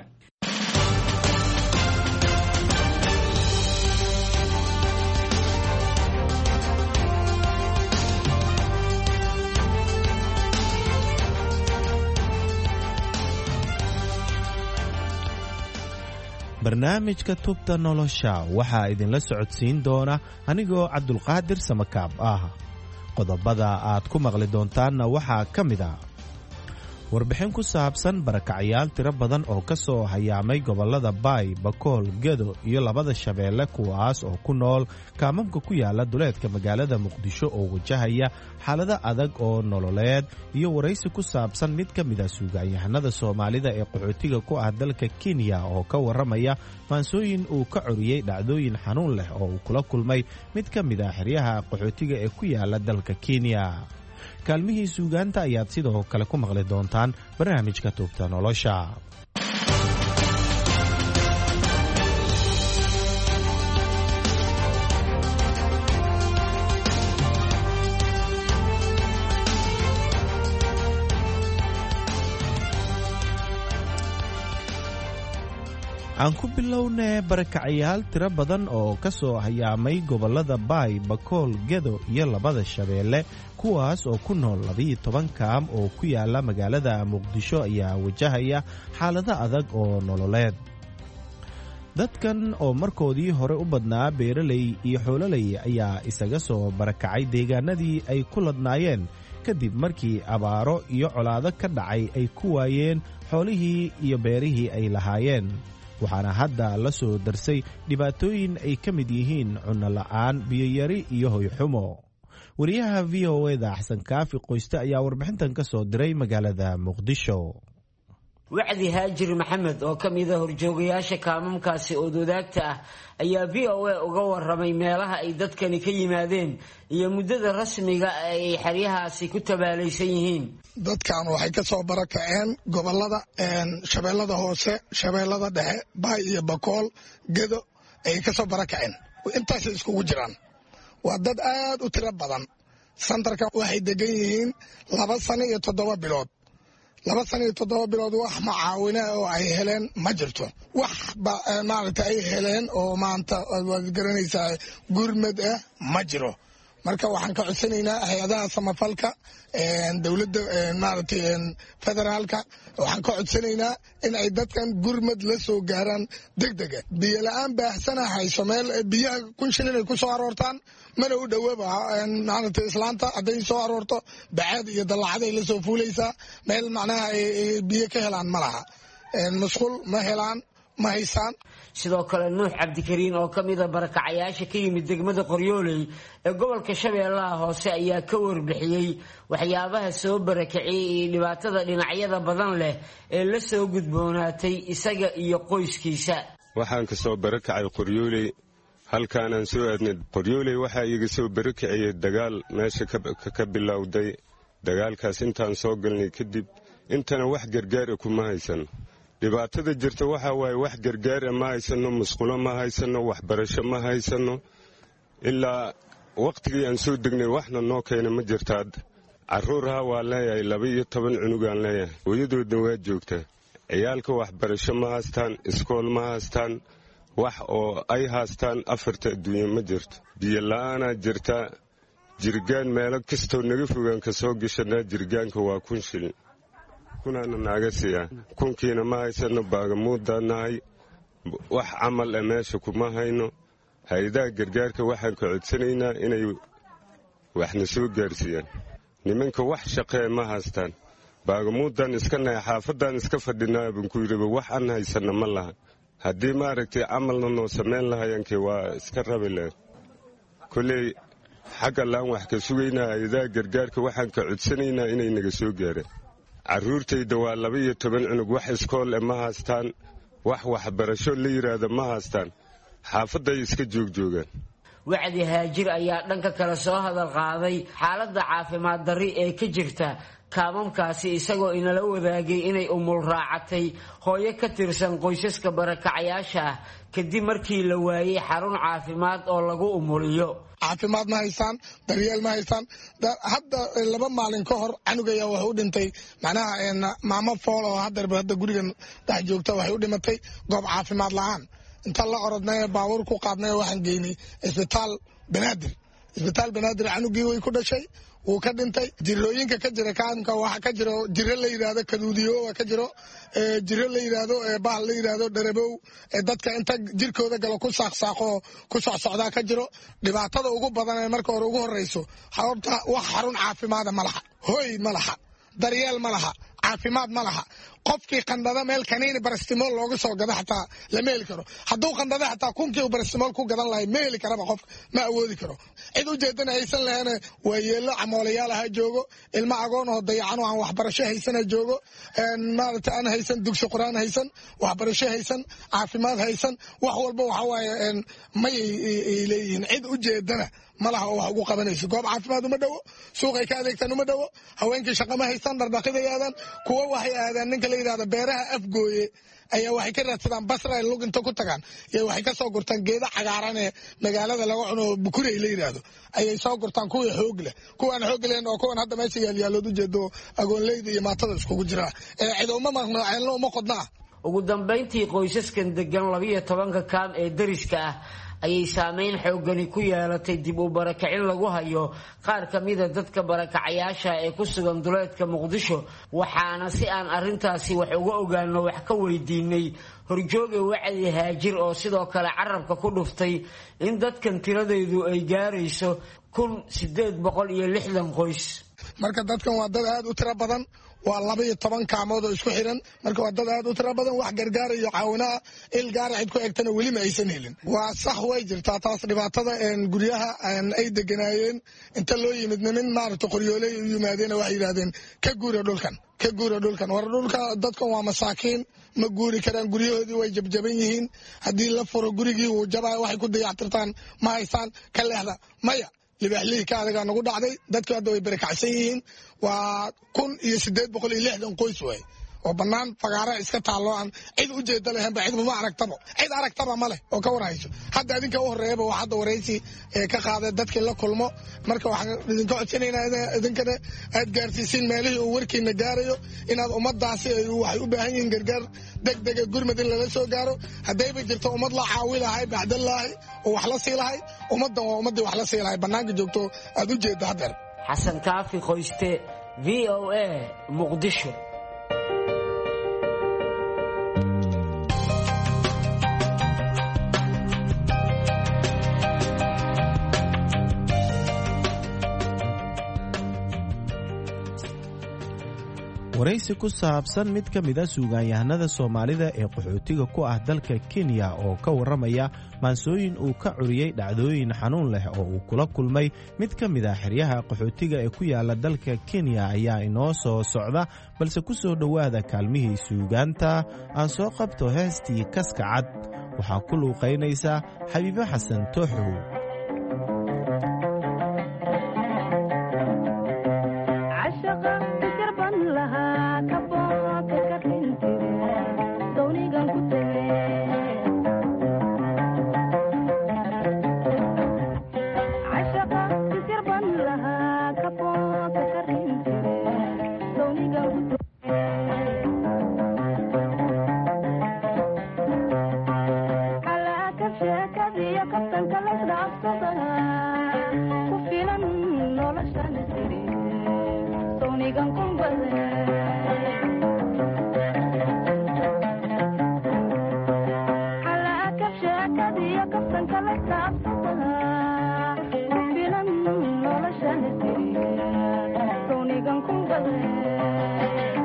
barnaamijka tubta nolosha waxaa idinla socodsiin doona anigoo cabdulqaadir samakaab ah. qodobada aad ku maqli doontaanna waxaa ka mid ah warbixin ku saabsan barakacayaal tiro badan oo ka soo hayaamay gobollada baay, bakool, gedo iyo labada shabeelle kuwaas oo ku nool kaamamka ku yaala duleedka magaalada muqdisho oo wajahaya xaalado adag oo nololeed iyo waraysi ku saabsan mid ka mid a suugaanyahanada soomaalida ee qaxootiga ku ah dalka Kenya oo ka warramaya maansooyin uu ka coriyey dhacdooyin xanuun leh oo uu kula kulmay mid ka mid ah xeryaha qaxootiga ee ku yaala dalka Kenya. kaalmihii suugaanta ayaad sidoo kale ku maqli doontaan barnaamijka tubta nolosha. aan ku bilownay barakacayaal tiro badan oo ka soo hayaamay gobollada baay, bakool, gedo iyo labada shabeelle kuwaas oo ku nool labiyo toban kaam oo ku yaala magaalada muqdisho ayaa wajahaya xaalado adag oo nololeed. dadkan oo markoodii hore u badnaa beeraley iyo xoololey ayaa isaga soo barakacay deegaanadii ay ku ladnaayeen kadib markii abaaro iyo colaado ka dhacay ay ku waayeen xoolihii iyo beerihii ay lahaayeen. waxaana hadda la soo darsay dhibaatooyin ay ka mid yihiin cunno la'aan, biyoyari iyo hoyxumo. wariyaha v o eda xasan kaafi qoyste ayaa warbixintan ka soo diray magaalada muqdisho. wacdi haajir maxamed oo ka mida horjoogayaasha kaamamkaasi oo wadaagta ah ayaa v o a uga warramay meelaha ay dadkani ka yimaadeen iyo muddada rasmiga ay xeryahaasi ku tabaalaysan yihiin. dadkan waxay ka soo barakaceen gobolada shabeellada hoose, shabeellada dhexe, baay iyo bakool, gedo ayay ka soo barakaceen. intaasay iskugu jiraan. waa dad aad u tiro badan. santarka waxay degan yihiin laba sano iyo toddoba bilood. laba sano iyo toddoba bilood wax macaawina oo ay heleen ma jirto. wax maaragta ay heleen oo maanta waad garanaysaa gurmad ah ma jiro. marka waxaan ka codsanaynaa hay-adaha samafalka, dowladda maaragtay federaalka, waxaan ka codsanaynaa in ay dadkan gurmad la soo gaaraan degdega. biyo la-aan baahsana hayso meel biyaha kun shilin ay ku soo aroortaan mana u dhowaba maaragtay islaanta hadday soo aroorto bacaad iyo dallacaday la soo fuulaysaa. meel macnaha ay biyo ka helaan ma laha. masquul ma helaan, ma haysaan. sidoo kale nuux cabdikariin oo ka mida barakacayaasha ka yimid degmada qoryooley ee gobolka shabeellaha hoose ayaa ka warbixiyey waxyaabaha soo barakaciyey iyo dhibaatada dhinacyada badan leh ee la soo gudboonaatay isaga iyo qoyskiisa. waxaan ka soo barakacay qoryooley, halkaanaan soo aadnay qoryooley. waxaa iiga soo barakaciyey dagaal meesha ka bilowday. dagaalkaas intaan soo galnay kadib intana wax gargaara kuma haysano. dhibaatada jirta waxaa waaye wax gargaara ma haysano, musqulo ma haysano, waxbarasho ma haysano. ilaa wakhtigii aan soo degnay waxna noo keena ma jirta. hadda carruurha waa leeyahay, laba iyo toban cunugaan leeyahay, hooyadoodna waa joogtaa. ciyaalka waxbarasho ma haystaan, iskool ma haystaan, wax oo ay haystaan afarta adduunya ma jirto. biyo la-aanaa jirta. jirgaan meelo kastoo naga fogaan ka soo gashanaa jirgaanka waa kun shilin, kunaana naaga siiyaa. kunkiina ma haysano, baagamuuddaa nahay, wax camal ah meesha kuma hayno. hay-adaha gargaarka waxaan ka codsanaynaa inay waxna soo gaarsiiyaan. nimanka wax shaqee ma haystaan, baagamuuddaan iska nahay xaafadaan iska fadhinaa baan ku yidhiba wax aan haysanna ma laha haddii maaragtay camalna noo samayn lahayankii waa iska rabi leh kolley xagga laan wax ka sugaynaa hay-adaha gargaarka waxaan ka codsanaynaa inay naga soo gaareen carruurtayda waa laba iyo toban cunug wax iskool e ma haystaan wax waxbarasho la yidhaahda ma haystaan xaafadday iska joogjoogaan wacdi haajir ayaa dhanka kale soo hadal qaaday xaaladda caafimaad darri ee ka jirta kaamamkaasi isagoo inala wadaagay inay umul raacatay hooyo ka tirsan qoysaska barakacayaasha ah kadib markii la waayey xarun caafimaad oo lagu umuliyo caafimaad ma haystaan daryeel ma haystaan hadda laba maalin ka hor canugaya wuxuu u dhintay macnaha maamo fool oo haddeerba hadda gurigan dhex joogta waxay u dhimatay goob caafimaad la'aan inta la orodnay baabuur ku qaadnay waxaan geynay isbitaal banaadir isbitaal banaadir canugii way ku dhashay wuu ka dhintay jirooyinka ka jira kaamka waxa ka jiro jiro la yiraahdo kaduudiyo waa ka jiro jiro la yiraahdo bahal la yiraahdo dharabow dadka inta jirkooda galo ku saaqsaaqo ku socsocda ka jiro dhibaatada ugu badan ee marka hore ugu horeyso xarunta wax xarun caafimaad ma laha hooy ma laha daryeel ma laha caafimaad ma laha qofkii qandhada meel kaniini barastimool looga soo gada xataa lama heli karo hadduu qandhada xataa kunkii barastimool ku gadan lahay ma heli karaba qofka ma awoodi karo cid u jeedana haysan lahayna waa yeelo camoolayaal aha joogo ilmo agoon oo dayacan oo aan waxbarasho haysana joogo maarata aan haysan dugsi quraan haysan waxbarasho haysan caafimaad haysan wax walba waxa waaye may leeyihiin cid u jeedana malaha oo wax ugu qabanayso goob caafimaad uma dhowo suuqay ka adeegtaan uma dhowo haweenkii shaqo ma haystaan dhardhaqiday aadaan kuwa waxay aadaan ninka la yidhahdo beeraha afgooye ayaa waxay ka raadsadaan basra ay lug inta ku tagaan iyo waxay ka soo gurtaan geeda cagaaran ee magaalada laga cuno bukuri ay la yidhaahdo ayay soo gurtaan kuwii xoog leh kuwaan xoog lehen oo kuwan hadda meesha yaalyaalood u jeedo agoonleyda iyo maatada iskugu jira cidooma maqno ceelna uma qodnaa ugu dambayntii qoysaskan degan labiyo tobanka kaam ee dariska ah ayay saameyn xoogani ku yeelatay dib u barakacin lagu hayo qaar ka mida dadka barakacayaasha ee ku sugan duleedka muqdisho waxaana si aan arrintaasi wax uga ogaano wax ka weydiinay horjooga wacdi haajir oo sidoo kale carabka ku dhuftay in dadkan tiradeedu ay gaarayso kun sideed boqol iyo lixdan qoys marka dadkan waa dad aad u tiro badan waa laba iyo toban kaamood oo isku xiran marka waa dad aad u tiro badan wax gargaara iyo caawinaa il gaara cid ku egtana weli ma aysan helin waa sax way jirtaa taas dhibaatada guryaha ay deganaayeen inta loo yimid nimin maaragta qoryooley u yimaadeen waxay yidhahdeen ka guura dhulkan ka guura dhulkan war dhulka dadkan waa masaakiin ma guuri karaan guryahoodii way jabjaban yihiin haddii la furo gurigii wuu jabaa waxay ku dayactirtaan ma haystaan ka leexda maya libaaxlihii ka adagaa nagu dhacday dadkii hadda way barakacsan yihiin waa kun iyo sideed boqol iyo lixdan qoys waay oo bannaan fagaara iska taallo aan cid u jeeda lahaynba cidba ma aragtaba cid aragtaba ma leh oo ka warhayso hadda idinka u horreeyaba waa hadda waraysi ka qaaday dadkii la kulmo marka waxaan idinka codsanaynaa idinkana aad gaarsiisiin meelihii uu warkiina gaarayo inaad ummadaasi waxay u baahan yihiin gargaar degdega gurmad in lala soo gaaro haddayba jirto ummad la caawi lahay bacdallaahi oo wax la sii lahay ummaddan waa ummaddii wax la sii lahay bannaanka joogto aad u jeedda haddeer xasan kaafi qoyste v o a muqdisho waraysi ku saabsan mid ka mid a suugaanyahanada soomaalida ee qaxootiga ku ah dalka kenya oo ka warramaya maansooyin uu ka curiyey dhacdooyin xanuun leh oo uu kula kulmay mid ka mid ah xeryaha qaxootiga ee ku yaala dalka kenya ayaa inoo soo socda balse ku soo dhowaada kaalmihii suugaanta aan soo qabto heestii kaska cad waxaa ku luuqaynaysaa xabiibo xasan tooxow Thank you.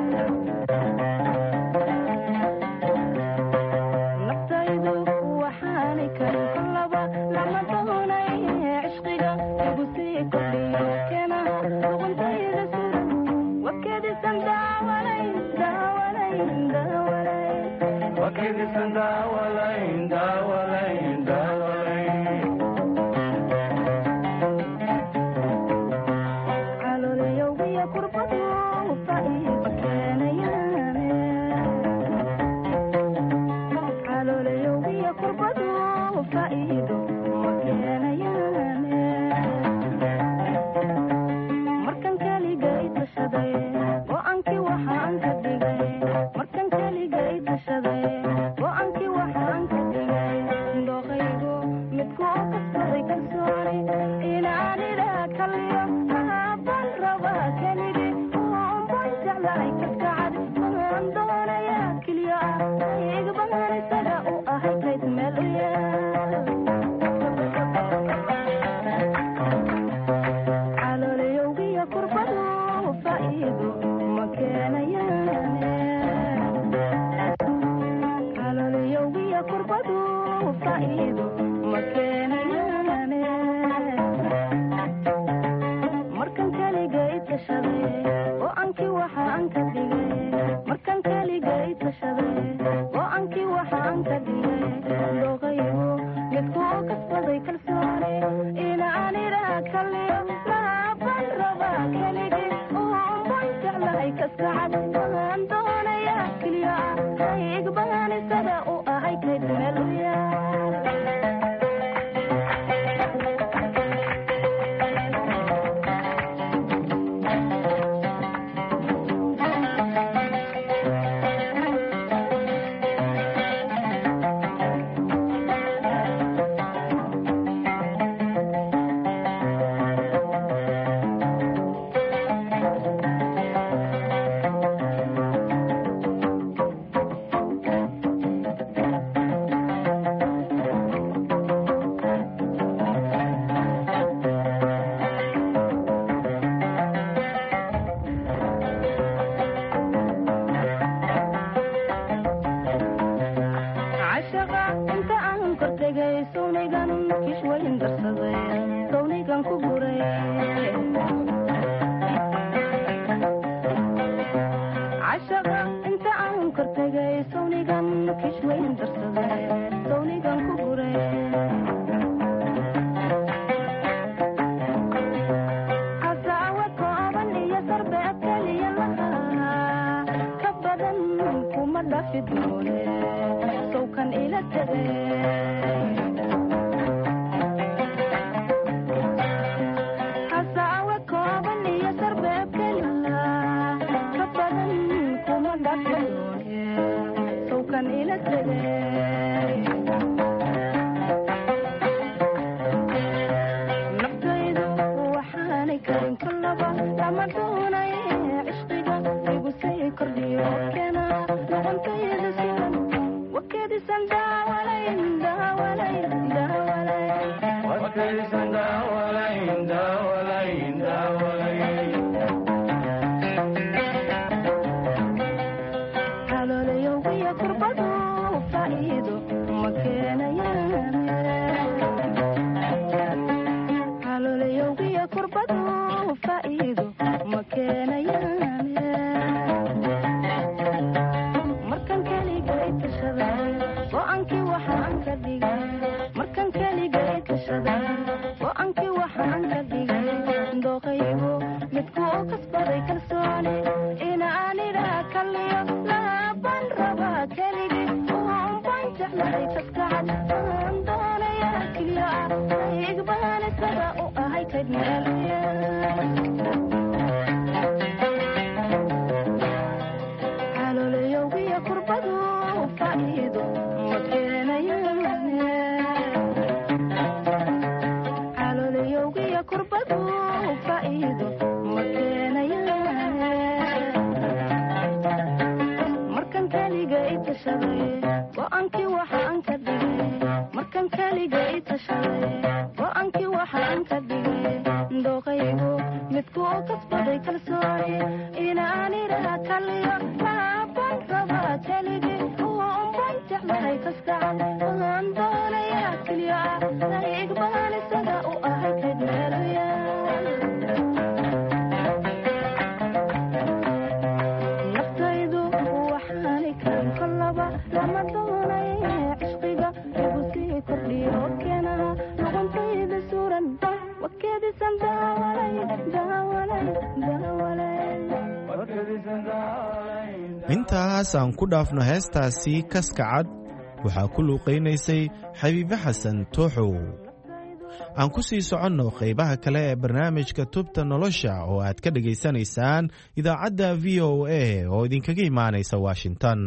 faa'iido ma keenayaane markan keligay tashaday go'aankii waxaan ka dhigay markan keligay tashaday go'aankii waxaan ka dhigay dooqaygu midku oo kasbaday kalsooni inaan idhaa kaliyo mahaban rabaa keligii oonban jeclahay kaskacad mahaan doonayaa keliya ah igbahan isaga u ahay kayd meel u yaal calooliyowgiyo kurbadu faa'iido ma keenayaane calooliyowgiyo kurbadu faa'iido ma keenayaane markan keligay tashaday go'aankii waxaan ka dhigay markan keligay tashaday go'aankii waxaan ka dhigay dooqaygu midku oo kasbaday kalsooni inaan idhaa kaliyo laaban rabaa keligii oonban jeclahay kaskacad mahaan doonayaa keliya ah igbahan isaga u ahay kayd meel u yaal cashaqa inta aan kortegay sawnigan kish wayn darsaday sawnigan ku guray cashaqa inta aan kortegay sawnigan kish wayn darsaday sawnigan ku guray casaawa kooban iyo sarbeed keliya lahaa ka badan kuma dhafi doone sawkan ila tegay casaawa kooban iyo sarbeed keliya ka badan kuma dhafi doone sawkan ila tegay naftaydu waxaanay karin kullaba lama doonay cishqiga igu sii kordhiyo keena noqontayda sidan wakadisan daawalayn daawalayn daawalayn wakadisan daawalayn daawalayn daawalayn calooliyowgiyo kurbadu faa'iido ma keenayaane calooliyowgiyo kurbadu faa'iido ma keenayaane markan keligay tashaday go'aankii waxaan ka dhigay markan keligay tashaday go'aankii waxaan ka dhigay dooqaygu midku oo kasbaday kalsooni inaan idhaa kaliyo laaban rabaa keligii oonban jeclahay kaskacad mahaan doonayaa keliya ah igbahan isaga u ahay kayd meel u yaal calooliyowgiyo kurbadu faa'iido ma keenayaane calooliyowgiyo kurbadu faa'iido ma keenayaane markan keligay tashaday go'aankii waxaan ka dhigay markan keligay tashaday go'aankii waxaan ka dhigay dooqaygu midku oo kasbaday kalsooni inaan idhaa kaliyo laaban rabaa keligii oonban jeclahay kaskacad mahaan doonayaa keliya ah igbahan isaga u ahay kayd meel u yaal naftaydu waxaanay karin kollaba lama doonay cishqiga igu sii kordhiyo keena noqontayda suran wakadisan daawalayn daawalayn daawalayn intaas aan ku dhaafno heestaasi kaska cad waxaa ku luuqaynaysay xabiibe xasan tooxow. aan ku sii soconno qaybaha kale ee barnaamijka tubta nolosha oo aad ka dhegaysanaysaan idaacadda v o a oo idinkaga imaanaysa washington.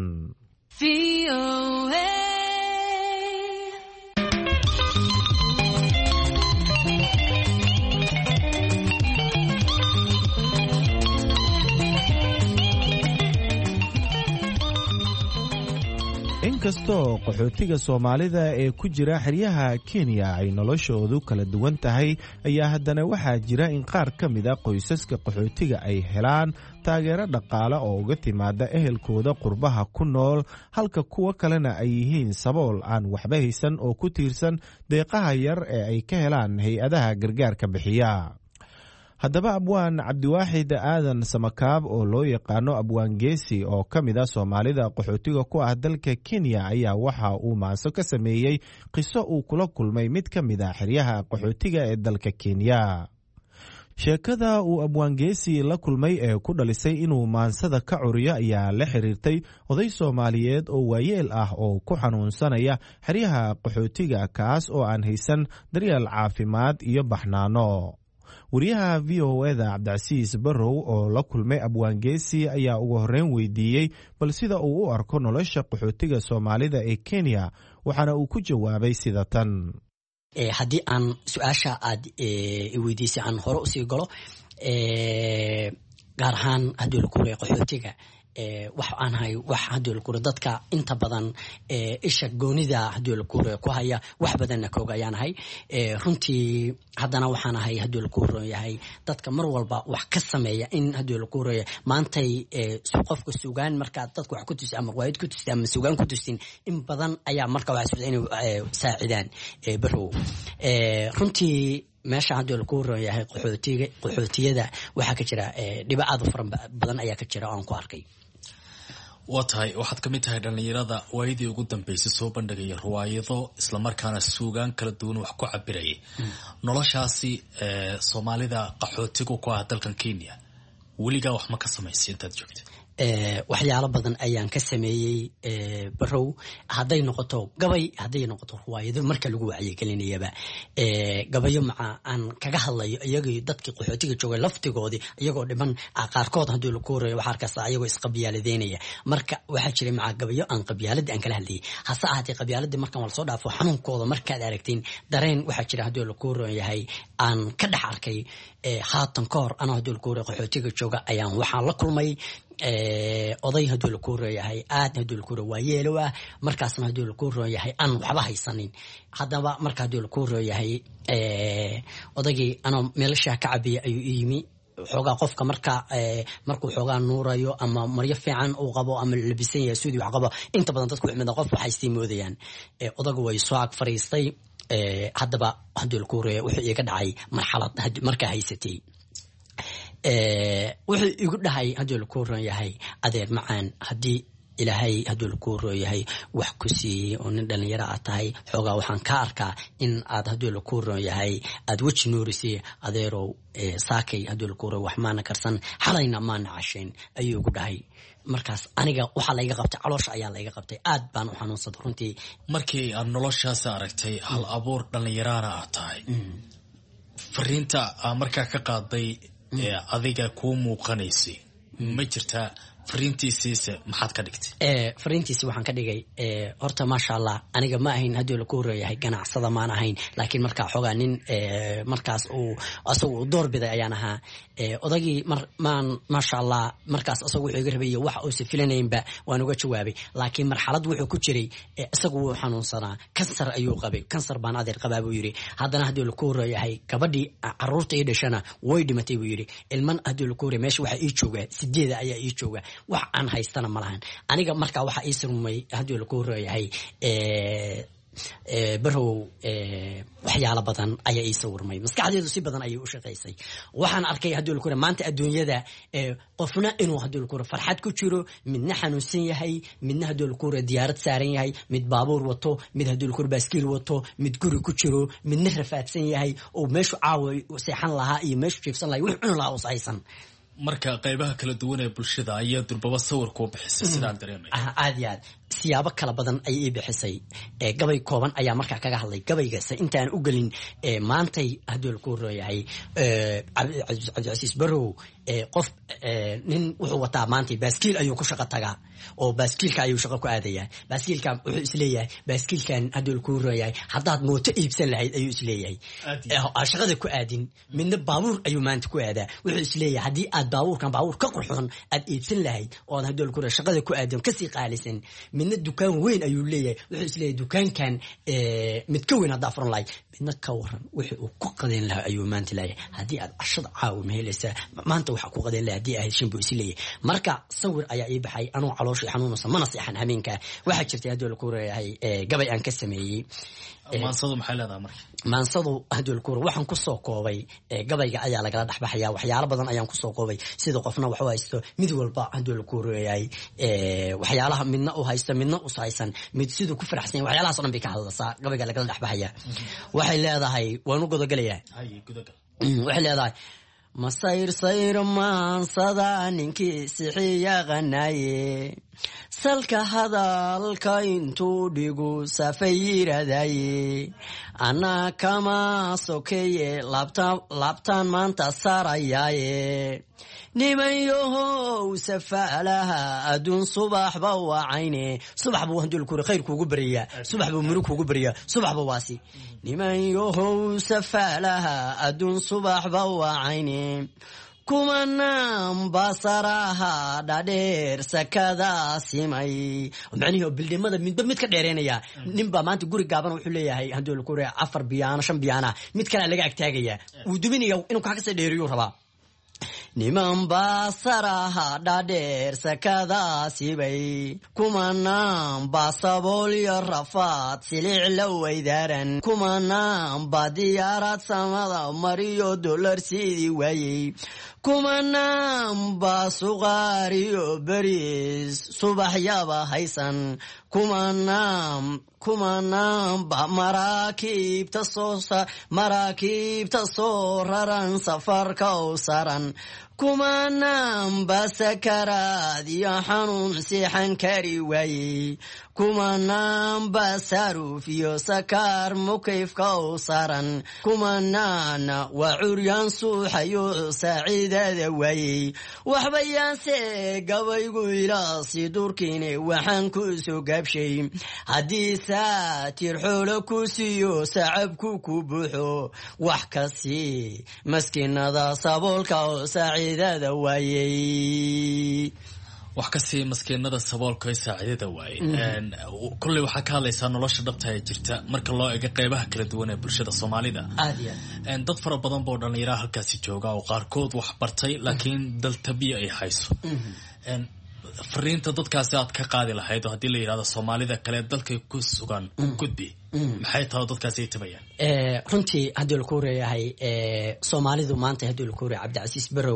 inkastoo qaxootiga soomaalida ee ku jira xeryaha kenya ay noloshoodu kala duwan tahay, ayaa haddana waxaa jira in qaar ka mida qoysaska qaxootiga ay helaan taageero dhaqaale oo uga timaada ehelkooda qurbaha ku nool, halka kuwo kalena ay yihiin sabool aan waxba haysan oo ku tiirsan deeqaha yar ee ay ka helaan hay-adaha gargaarka bixiya. haddaba abwaan cabdiwaaxid aadan samakaab oo loo yaqaano abwaan geesi oo ka mid a soomaalida qaxootiga ku ah dalka kenya ayaa waxa uu maanso ka sameeyey qiso uu kula kulmay mid ka mid a xeryaha qaxootiga ee dalka kenya. sheekada uu abwaan geesi la kulmay ee ku dhalisay inuu maansada ka curiyo ayaa la xiriirtay oday soomaaliyeed oo waayeel ah oo ku xanuunsanaya xeryaha qaxootiga, kaas oo aan haysan daryeel caafimaad iyo baxnaano. wariyaha v o eda cabdicasiis barrow oo la kulmay abwaan geesi ayaa ugu horreyn weydiiyey bal sida uu u arko nolosha qaxootiga soomaalida ee kenya, waxaana uu ku jawaabay sida tan. haddii aan su-aasha aad weydiisay aan hore usii galo, gaar ahaan haddii la kuuraya qaxootiga, wax aan hay wax haddii la kuura dadka inta badan isha goonida haddii la kuura ku haya wax badanna kooga ayaan ahay. runtii haddana waxaan ahay haddii la kuura yahay dadka mar walba wax ka sameeya in haddii la kuura maantay qofka suugaan marka dadku wax ku tusay ama qawaid ku tusay ama suugaan ku tusay in badan ayaa marka wax inay saacidaan barrow. runtii meesha haddii la kuura yahay qaxootiga qaxootiyada waxaa ka jira dhiba aad u fara badan ayaa ka jira oo aan ku arkay. waa tahay waxaad ka mid tahay dhallinyarada waayadii ugu dambeysay soo bandhigaya riwaayado islamarkaana suugaan kala duwan wax ku cabirayay. noloshaasi soomaalida qaxootigu ku ah dalkan kenya weligaa wax ma ka samaysay intaad joogta? waxyaalo badan ayaan ka sameeyey barrow, hadday noqoto gabay, hadday noqoto riwaayado marka lagu wacyigelinayaba gabayo maca aan kaga hadlayo iyagii dadkii qaxootiga joogay laftigoodii iyagoo dhiban qaarkood haddii la kuurayo waxaa arkaysaa iyagoo isqabyaaladeynaya. marka waxaa jiray maca gabayo aan qabyaaladii aan kala hadlayay, hase ahaatee qabyaaladii markaan wala soo dhaafo xanuunkooda markaad aragtiin dareen waxaa jira haddii la kuurayo yahay aan ka dhex arkay. haatan ka hor anoo haddii la kuurayo qaxootiga jooga ayaan waxaan la kulmay oday haddii la kuura yahay aad haddii la kuura waa yeelow ah, markaasna haddii la kuura yahay aan waxba haysanin. haddaba marka haddii la kuura yahay odaygii anoo meelashaa ka cabiya ayuu i yimi. xoogaa qofka marka markuu xoogaa nuurayo ama maryo fiican uu qabo ama labisan yahay suudi wax qabo, inta badan dadku wixmida qof waxay sii moodayaan. odagu way soo ag fariistay. haddaba haddii la kuura wuxuu iga dhacay marxalad markaa haysatay. wuxuu igu dhahay haddii la kuu ron yahay adeer macaan, haddii ilaahay haddii la kuu ron yahay wax ku siiyey oo nin dhallinyaro aad tahay, xoogaa waxaan ka arkaa in aad haddii la kuu ron yahay aad weji nuurisay adeerow. saakay haddii la kuu ron wax maana karsan, xalayna maana cashayn ayuu igu dhahay. markaas aniga waxaa layga qabtay, caloosha ayaa layga qabtay, aad baan u xanuunsaday runtii. markii aad noloshaasi aragtay hal abuur dhallinyarana aad tahay, fariinta aa markaa ka qaaday adiga kuu muuqanaysay ma jirtaa? fariintiisiise maxaad ka dhigtay? fariintiisi waxaan ka dhigay horta maasha allah, aniga ma ahayn haddii la kuura yahay ganacsada maan ahayn, laakiin markaa xoogaa nin markaas uu asagu u door biday ayaan ahaa. odagii maan maasha allah markaas asagu wuxuu iga rabay wax uusa filanaynba waan uga jawaabay, laakiin marxalad wuxuu ku jiray isagu wuu xanuunsanaa, kansar ayuu qabay. kansar baan adeer qabaa buu yidhi. haddana haddii la kuura yahay gabadhii caruurta ii dhashana way dhimatay buu yidhi. ilman haddii la kuura meesha waxaa ii jooga sideeda ayaa ii jooga, wax aan haystana ma lahan. aniga markaa waxaa ii sirmay haddii la kuura yahay barrow waxyaalo badan ayaa ii sawirmay, maskaxdeedu si badan ayay u shaqaysay. waxaan arkay haddii la kuura maanta adduunyada qofna inuu haddii la kuura farxad ku jiro, midna xanuunsan yahay, midna haddii la kuura diyaarad saaran yahay, mid baabuur wato, mid haddii la kuura baaskiil wato, mid guri ku jiro, midna rafaadsan yahay oo meeshu caawa seexan lahaa iyo meeshu jiifsan lahay wix cuni lahaa us haysan. marka qaybaha kala duwan ee bulshada ayaa durbaba sawir kuu bixisay sidaan dareemay. aad iyo aad siyaabo kala badan ayay ii bixisay gabay kooban ayaa markaa kaga hadlay gabaygaase intaan u gelin maantay hadduu laku rooyahay cabdicasiis barrow qof nin wuxuu wataa maantay baaskiil ayuu ku shaqo tagaa oo baaskiilka ayuu shaqo ku aadayaa baaskiilka wuxuu isleeyahay baaskiilkan hadduu laku rooyahay haddaad mooto iibsan lahayd ayuu isleeyahay shaqada ku aadin midna baabuur ayuu maanta ku aadaa wuxuu isleeyahay haddii aad baabuurkan baabuur ka qurxoon aad iibsan lahayd oo aad hadduu laku rooyahay shaqada ku aadin kasii qaalisan midna dukaan weyn ayuu leeyahay wuxuu isleeyahay dukaankan mid ka weyn haddaa furan lahayd midna ka waran wixii uu ku qadayn lahaa ayuu maanta leeyahay haddii aad cashada caawa ma helaysaa maanta waxaa ku qadayn lahaa haddii ahayd shan buu isi leeyahay marka sawir ayaa ii baxay anuu caloosha xanuunaysa mana seexan habeenkaa waxaa jirtay hadduu laku reeyahay gabay aan ka sameeyey maansadu maxay leedahay marka maansadu hadduu laku waxaan kusoo koobay gabayga ayaa lagala dhexbaxaya waxyaalo badan ayaan kusoo koobay sida qofna waxu haysto mid walba hadduu laku reeyahay waxyaalaha midna u haysto midna us haysan mid siduu ku faraxsan yahay waxyaalahaas o dhan bay ka hadlaysaa gabayga lagala dhexbaxaya waxay leedahay waan u godogelayaa waxay leedahay masayr sayr maansada ninkii sixiyaqanaye salka hadalka intuu dhigu safayiradaye anaa kama sokeeye laabtaan maanta saarayaaye nimanyahow safaalaha adduun subaxba wacayne subax buu hadduu lakuri khayr kuugu beriyaa subax buu murug kuugu beriyaa subaxba waasi nimanyahow safaalaha adduun subaxba wacayne kumanaan basaraha dhadheer sakadaa simay macnihii oo bildhimada midba mid ka dheereynaya ninbaa maanta guri gaaban wuxuu leeyahay hadduu lakuri afar biyaano shan biyaana mid kalea laga agtaagaya wuu duminaya inuu kaa kasii dheeriyuu rabaa niman basaraha dhadheer sakadaasibay kumanaan ba sabool iyo rafaad siliic la weydaaran kumanaan ba diyaarad samada mariyo dollar siidii waayey kumanaan ba suqaariyo beriis subaxyaba haysan kumanaan kumanaan ba maraakiibta soo maraakiibta soo raran safarka u saran kumanaan ba sakaraad iyo xanuun siixan kari waayey kumanaan ba saruuf iyo sakaar mukayfka u saran kumanaana waa curyaan suuxayo saaciidada waayey waxbayaanse gabaygu ilaasi durkiine waxaan ku soo gaabshay haddii saatir xoolo ku siiyo sacabku ku buuxo wax kasii maskiinada saboolka oo saaciidada waayey wax kasii maskiinada saboolka ee saaciidada waayey kulley waxaa ka hadlaysaa nolosha dhabta ee jirta marka loo eego qeybaha kala duwan ee bulshada soomaalida dad fara badan boo dhallinyaraha halkaasi jooga oo qaarkood wax bartay laakiin daltabiya ay hayso fariinta dadkaasi aad ka qaadi lahayd oo haddii la yidhahdo soomaalida kale dalka ku sugan u gudbi maxay tahay dadkaasi ay tabayaan runtii haddii laku reeyahay soomaalidu maanta haddii laku reeya cabdicasiis barrow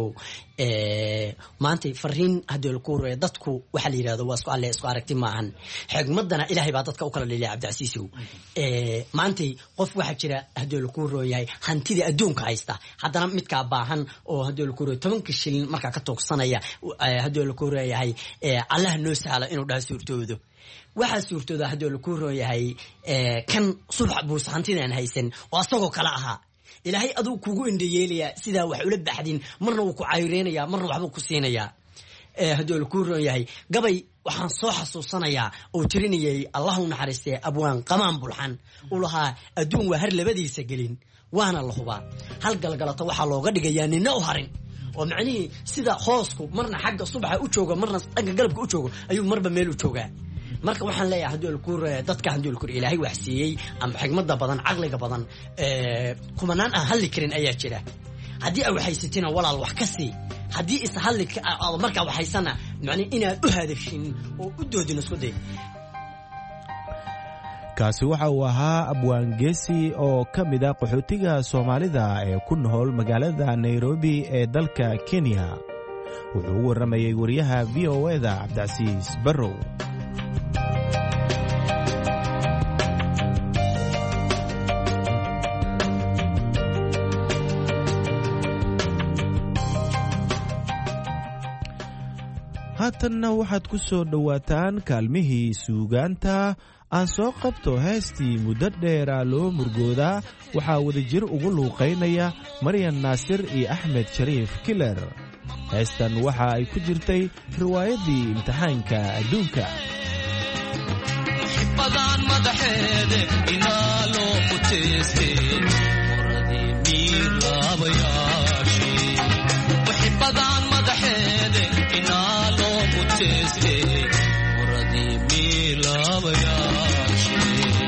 maanta fariin haddii laku reeya dadku waxaa la yidhahdo waa isku alle isku aragti maahan xigmadana ilaahay baa dadka u kala dhiliya cabdicasiisow maantay qof waxaa jira haddii laku reeyahay hantida adduunka haysta haddana midkaa baahan oo haddii laku reeya tobanka shilin markaa ka toogsanaya haddii laku reeyahay allaha noo sahla inuu dhaha suurtoodo waxaa suurtooda haddii laku rooyahay kan subax buus hantidaan haysan oo asagoo kale ahaa ilaahay aduu kugu indhayeelayaa sidaa wax ula baxdin marna wuu ku cayreynaya marna waxbuu ku siinayaa haddii laku rooyahay gabay waxaan soo xasuusanayaa oo tirinayay allah u naxariistee abwaan qamaan bulxan u lahaa adduun waa har labadiisa gelin waana la hubaa hal galgalato waxaa looga dhigayaa nina u harin oo macnihii sida hoosku marna xagga subaxa u jooga marna dhanka galabka u joogo ayuu marba meel u joogaa marka waxaan leeyahay haddii laku dadka haddii laku ilaahay wax siiyey ama xigmada badan caqliga badan kumanaan aan hadli karin ayaa jira haddii ay waxaysatina walaal wax ka sii haddii is hadli markaa waxaysana macnii inaad u hadashin oo u doodin isku day kaasi waxa uu ahaa abwaan geesi oo ka mid ah qaxootiga soomaalida ee ku nool magaalada nairobi ee dalka kenya wuxuu u warramayey wariyaha v o e da cabdicasiis barrow haatanna waxaad ku soo dhowaataan kaalmihii suugaanta aan soo qabto heestii muddo dheeraa loo murgoodaa waxaa wadajir ugu luuqaynaya maryan naasir iyo axmed shariif kiler heestan waxa ay ku jirtay riwaayaddii imtixaanka adduunka badan madaxeede inaa loo muteystay muradii miirlaabayaashe wixii badan madaxeede inaa loo muteystay muradii miirlaabayaashe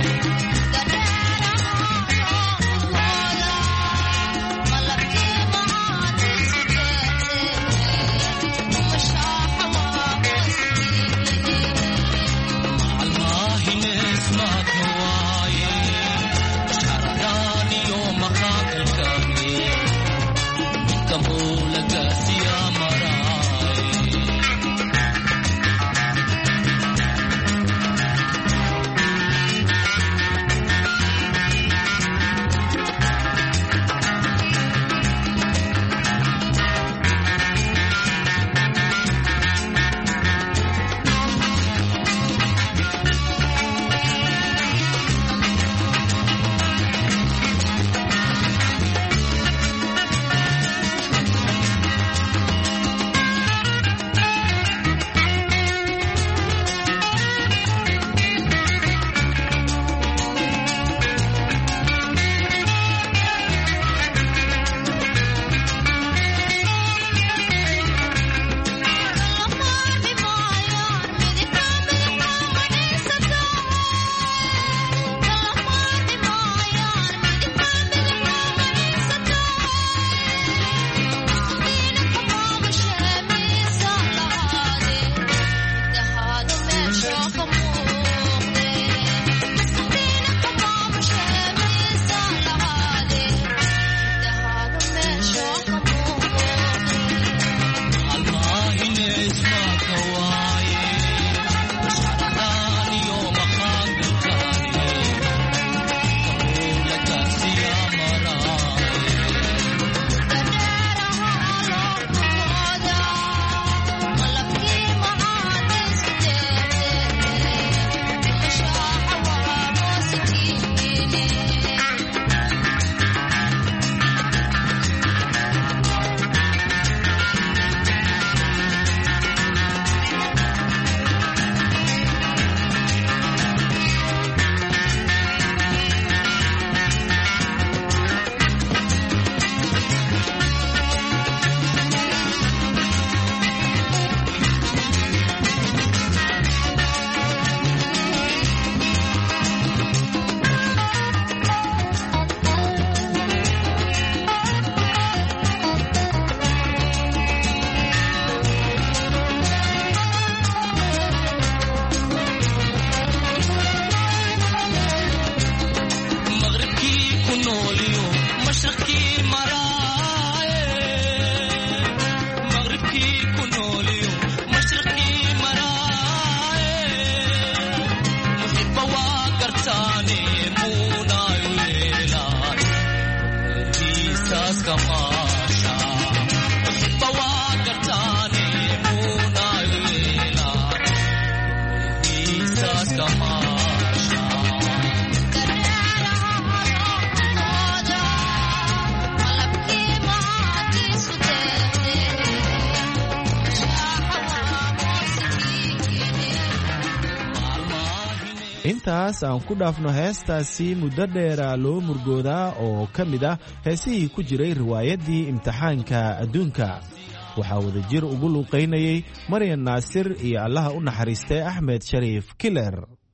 intaas aan ku dhaafno heestaasi muddo dheera loo murgoodaa oo ka mid ah heesihii ku jiray riwaayaddii imtixaanka adduunka waxaa wadajir ugu luuqaynayay maryan naasir iyo allaha u naxariistay axmed shariif kiler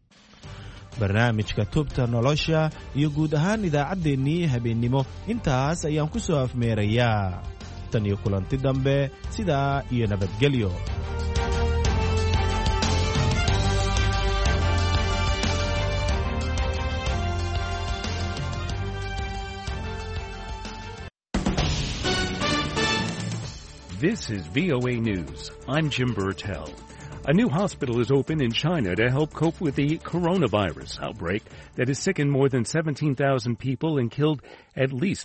barnaamijka tubta nolosha iyo guud ahaan idaacaddeenii habeennimo intaas ayaan ku soo afmeerayaa tan iyo kulanti dambe sidaa iyo nabadgelyo. This is V O A News. I'm Jim Burtell. A new hospital is open in China to help cope with the coronavirus outbreak that has sickened more than seventeen thousand people and killed at least